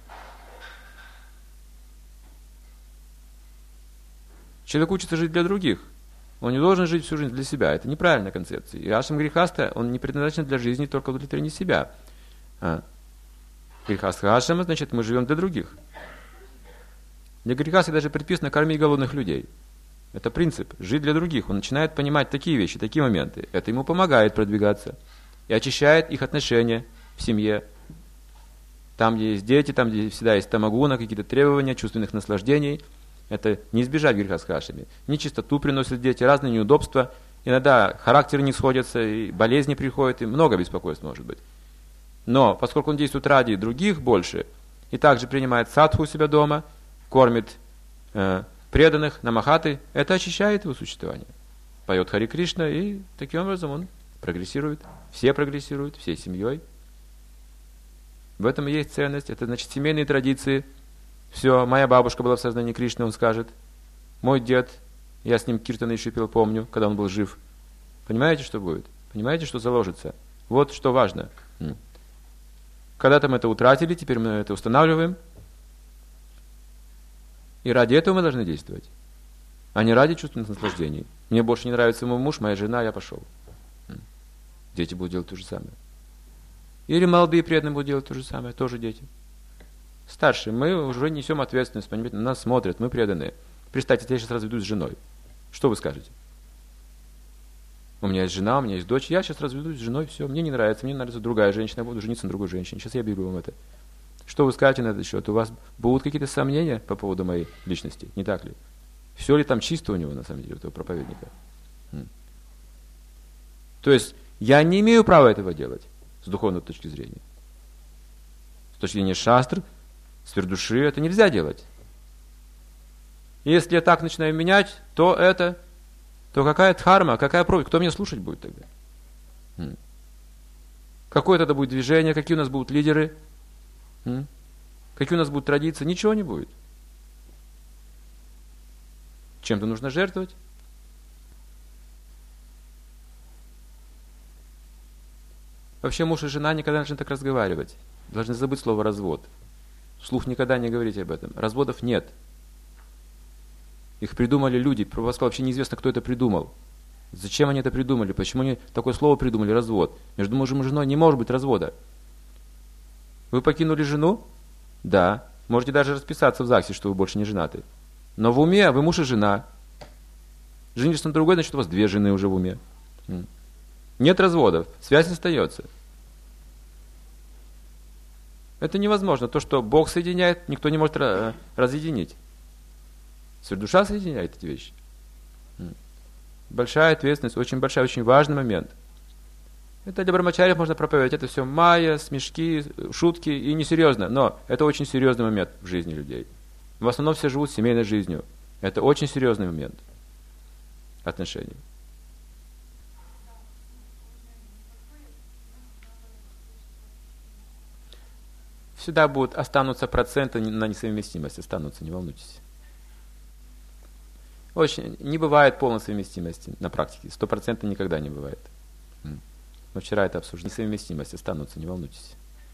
Человек учится жить для других. Он не должен жить всю жизнь для себя. Это неправильная концепция. И ашрам грехаста, он не предназначен для жизни только удовлетворения себя. Грехастха-ашрама, значит, мы живем для других. Для грехаста даже предписано кормить голодных людей. Это принцип. Жить для других. Он начинает понимать такие вещи, такие моменты. Это ему помогает продвигаться. И очищает их отношения в семье. Там, где есть дети, там, где всегда есть тамагуна, какие-то требования, чувственных наслаждений. Это не избежать грехастха-ашраме. Нечистоту приносят дети, разные неудобства. Иногда характеры не сходятся, и болезни приходят, и много беспокойств может быть. Но поскольку он действует ради других больше, и также принимает садху у себя дома, кормит преданных, намахаты, это очищает его существование. Поет Хари Кришна, и таким образом он прогрессирует. Все прогрессируют, всей семьей. В этом и есть ценность. Это значит семейные традиции. Все, моя бабушка была в сознании Кришны, он скажет. Мой дед Я с ним киртаны еще пел, помню, когда он был жив. Понимаете, что будет? Понимаете, что заложится? Вот что важно. Когда-то мы это утратили, теперь мы это устанавливаем. И ради этого мы должны действовать. А не ради чувственных наслаждений. Мне больше не нравится мой муж, моя жена, я пошел. Дети будут делать то же самое. Или молодые преданные будут делать то же самое, тоже дети. Старшие, мы уже несем ответственность, понимаете, на нас смотрят, мы преданные. Представьте, я сейчас разведусь с женой. Что вы скажете? У меня есть жена, у меня есть дочь, я сейчас разведусь с женой, все, мне нравится другая женщина, я буду жениться на другой женщине. Сейчас я беру вам это. Что вы скажете на этот счет? У вас будут какие-то сомнения по поводу моей личности, не так ли? Все ли там чисто у него, на самом деле, у этого проповедника? То есть, я не имею права этого делать, с духовной точки зрения. С точки зрения шастр, сфер души, это нельзя делать. И если я так начинаю менять, то какая дхарма, какая проповедь, кто меня слушать будет тогда? Какое тогда будет движение, какие у нас будут лидеры? Какие у нас будут традиции? Ничего не будет. Чем-то нужно жертвовать. Вообще муж и жена никогда не должны так разговаривать. Должны забыть слово «развод». Вслух никогда не говорите об этом. Разводов нет. Их придумали люди. Про вас вообще неизвестно, кто это придумал. Зачем они это придумали? Почему они такое слово придумали «развод»? Между мужем и женой не может быть развода. Вы покинули жену? Да. Можете даже расписаться в ЗАГСе, что вы больше не женаты. Но в уме вы муж и жена. Женитесь на другой, значит, у вас две жены уже в уме. Нет разводов. Связь остается. Это невозможно. То, что Бог соединяет, никто не может разъединить. Душа соединяет эти вещи. Большая ответственность, очень большая, очень важный момент. Это для брамачарьев можно проповедовать. Это все майя, смешки, шутки и несерьезно. Но это очень серьезный момент в жизни людей. В основном все живут семейной жизнью. Это очень серьезный момент отношений. Всегда останутся проценты на несовместимость. Останутся, не волнуйтесь. Не бывает полной совместимости на практике. 100% никогда не бывает. Мы вчера это обсуждали. Несовместимость останутся, не волнуйтесь.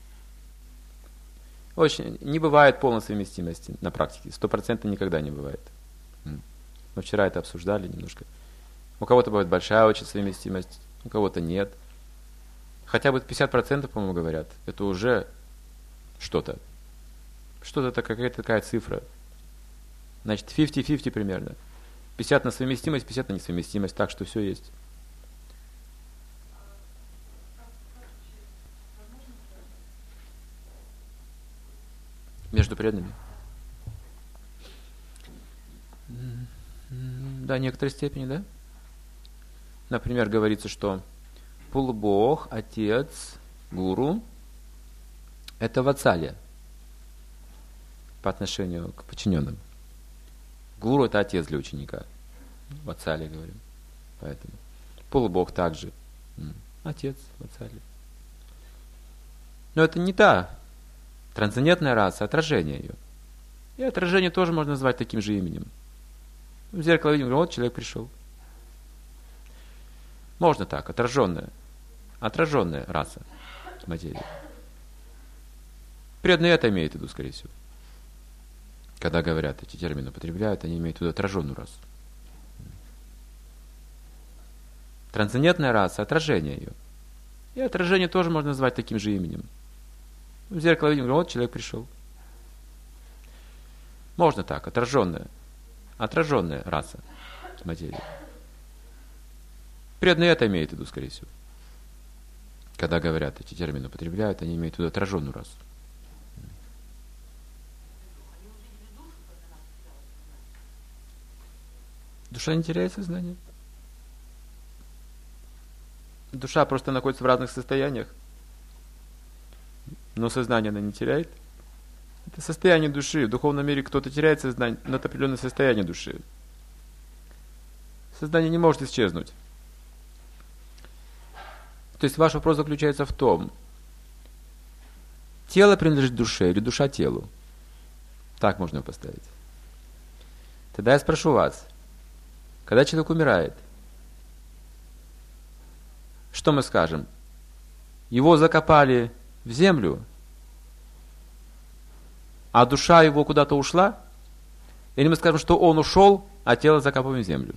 Не бывает полной совместимости на практике. 100% никогда не бывает. Мы вчера это обсуждали немножко. У кого-то бывает большая очень совместимость, у кого-то нет. Хотя бы 50%, по-моему, говорят. Это уже что-то. Что-то какая-то такая цифра. Значит, 50-50 примерно. 50 на совместимость, 50 на несовместимость. Так что все есть. Между преданными. До некоторой степени, да? Например, говорится, что полубог, отец, гуру – это ватсалия по отношению к подчиненным. Гуру – это отец для ученика. Ватсалия говорим. Поэтому полубог также. Отец, ватсалия. Но это не та трансцендентная раса, отражение ее. И отражение тоже можно назвать таким же именем. В зеркало видим, вот человек пришел. Можно так, отраженная раса материи. Преданные это имеют в виду, скорее всего. Когда говорят, эти термины употребляют, они имеют в виду отраженную расу. Трансцендентная раса, отражение ее. И отражение тоже можно назвать таким же именем. В зеркало видим, вот человек пришел. Можно так, отраженная раса материи. Преданные это имеют в виду, скорее всего. Когда говорят, эти термины употребляют, они имеют в виду отраженную расу. Душа не теряет сознание. Душа просто находится в разных состояниях. Но сознание она не теряет. Это состояние души. В духовном мире кто-то теряет сознание, но это определенное состояние души. Сознание не может исчезнуть. То есть ваш вопрос заключается в том, тело принадлежит душе или душа телу. Так можно его поставить. Тогда я спрошу вас, Когда человек умирает, что мы скажем? Его закопали в землю, а душа его куда-то ушла? Или мы скажем, что он ушел, а тело закопано в землю?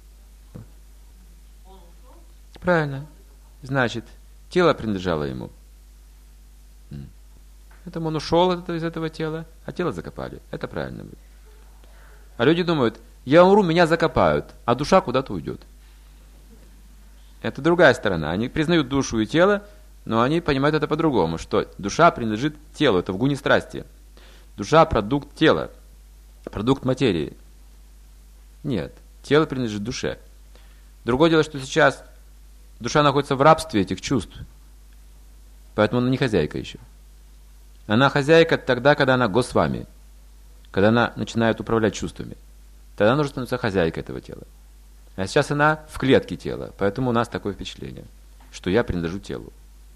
Правильно. Значит, тело принадлежало ему. Поэтому он ушел из этого тела, а тело закопали. Это правильно будет. А люди думают, я умру, меня закопают, а душа куда-то уйдет. Это другая сторона. Они признают душу и тело, но они понимают это по-другому, что душа принадлежит телу, это в гуне страсти. Душа – продукт тела, продукт материи. Нет, тело принадлежит душе. Другое дело, что сейчас душа находится в рабстве этих чувств, поэтому она не хозяйка еще. Она хозяйка тогда, когда она госвами, когда она начинает управлять чувствами. Тогда она уже становится хозяйкой этого тела. А сейчас она в клетке тела, поэтому у нас такое впечатление, что я принадлежу телу.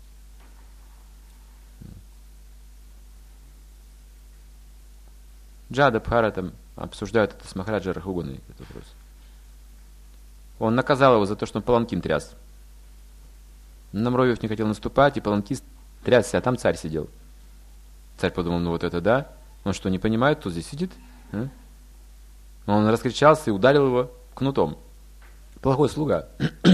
Джада Бхаратам обсуждает это с Махараджа Рахуганой, этот вопрос. Он наказал его за то, что он паланкин тряс. Намровьев не хотел наступать, и паланкист трясся, а там царь сидел. Царь подумал, ну вот это да. Он что, не понимает, кто здесь сидит? А? Он раскричался и ударил его кнутом. Плохой слуга.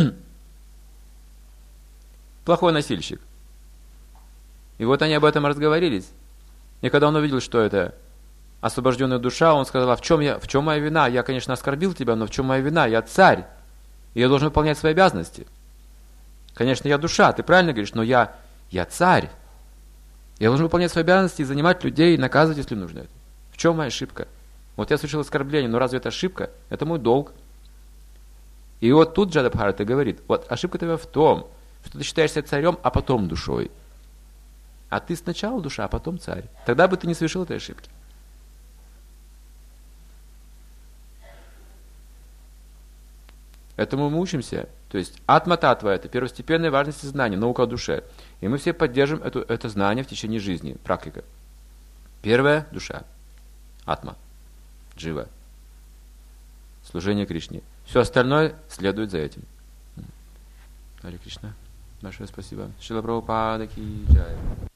Плохой носильщик. И вот они об этом разговорились. И когда он увидел, что это освобожденная душа, он сказал, а в чем моя вина? Я, конечно, оскорбил тебя, но в чем моя вина? Я царь, и я должен выполнять свои обязанности. Конечно, я душа, ты правильно говоришь, но я царь. Я должен выполнять свои обязанности и занимать людей, и наказывать, если нужно. В чем моя ошибка? Вот я совершил оскорбление, но разве это ошибка? Это мой долг. И вот тут Джада Бхарата говорит, вот ошибка твоя в том, что ты считаешься царем, а потом душой. А ты сначала душа, а потом царь. Тогда бы ты не совершил этой ошибки. Этому мы учимся. То есть атма-татва – это первостепенная важность знания, наука о душе. И мы все поддержим это знание в течение жизни, практика. Первая – душа, атма, джива, служение Кришне. Все остальное следует за этим. Харе Кришна. Большое спасибо. Шрила Прабхупада ки джай.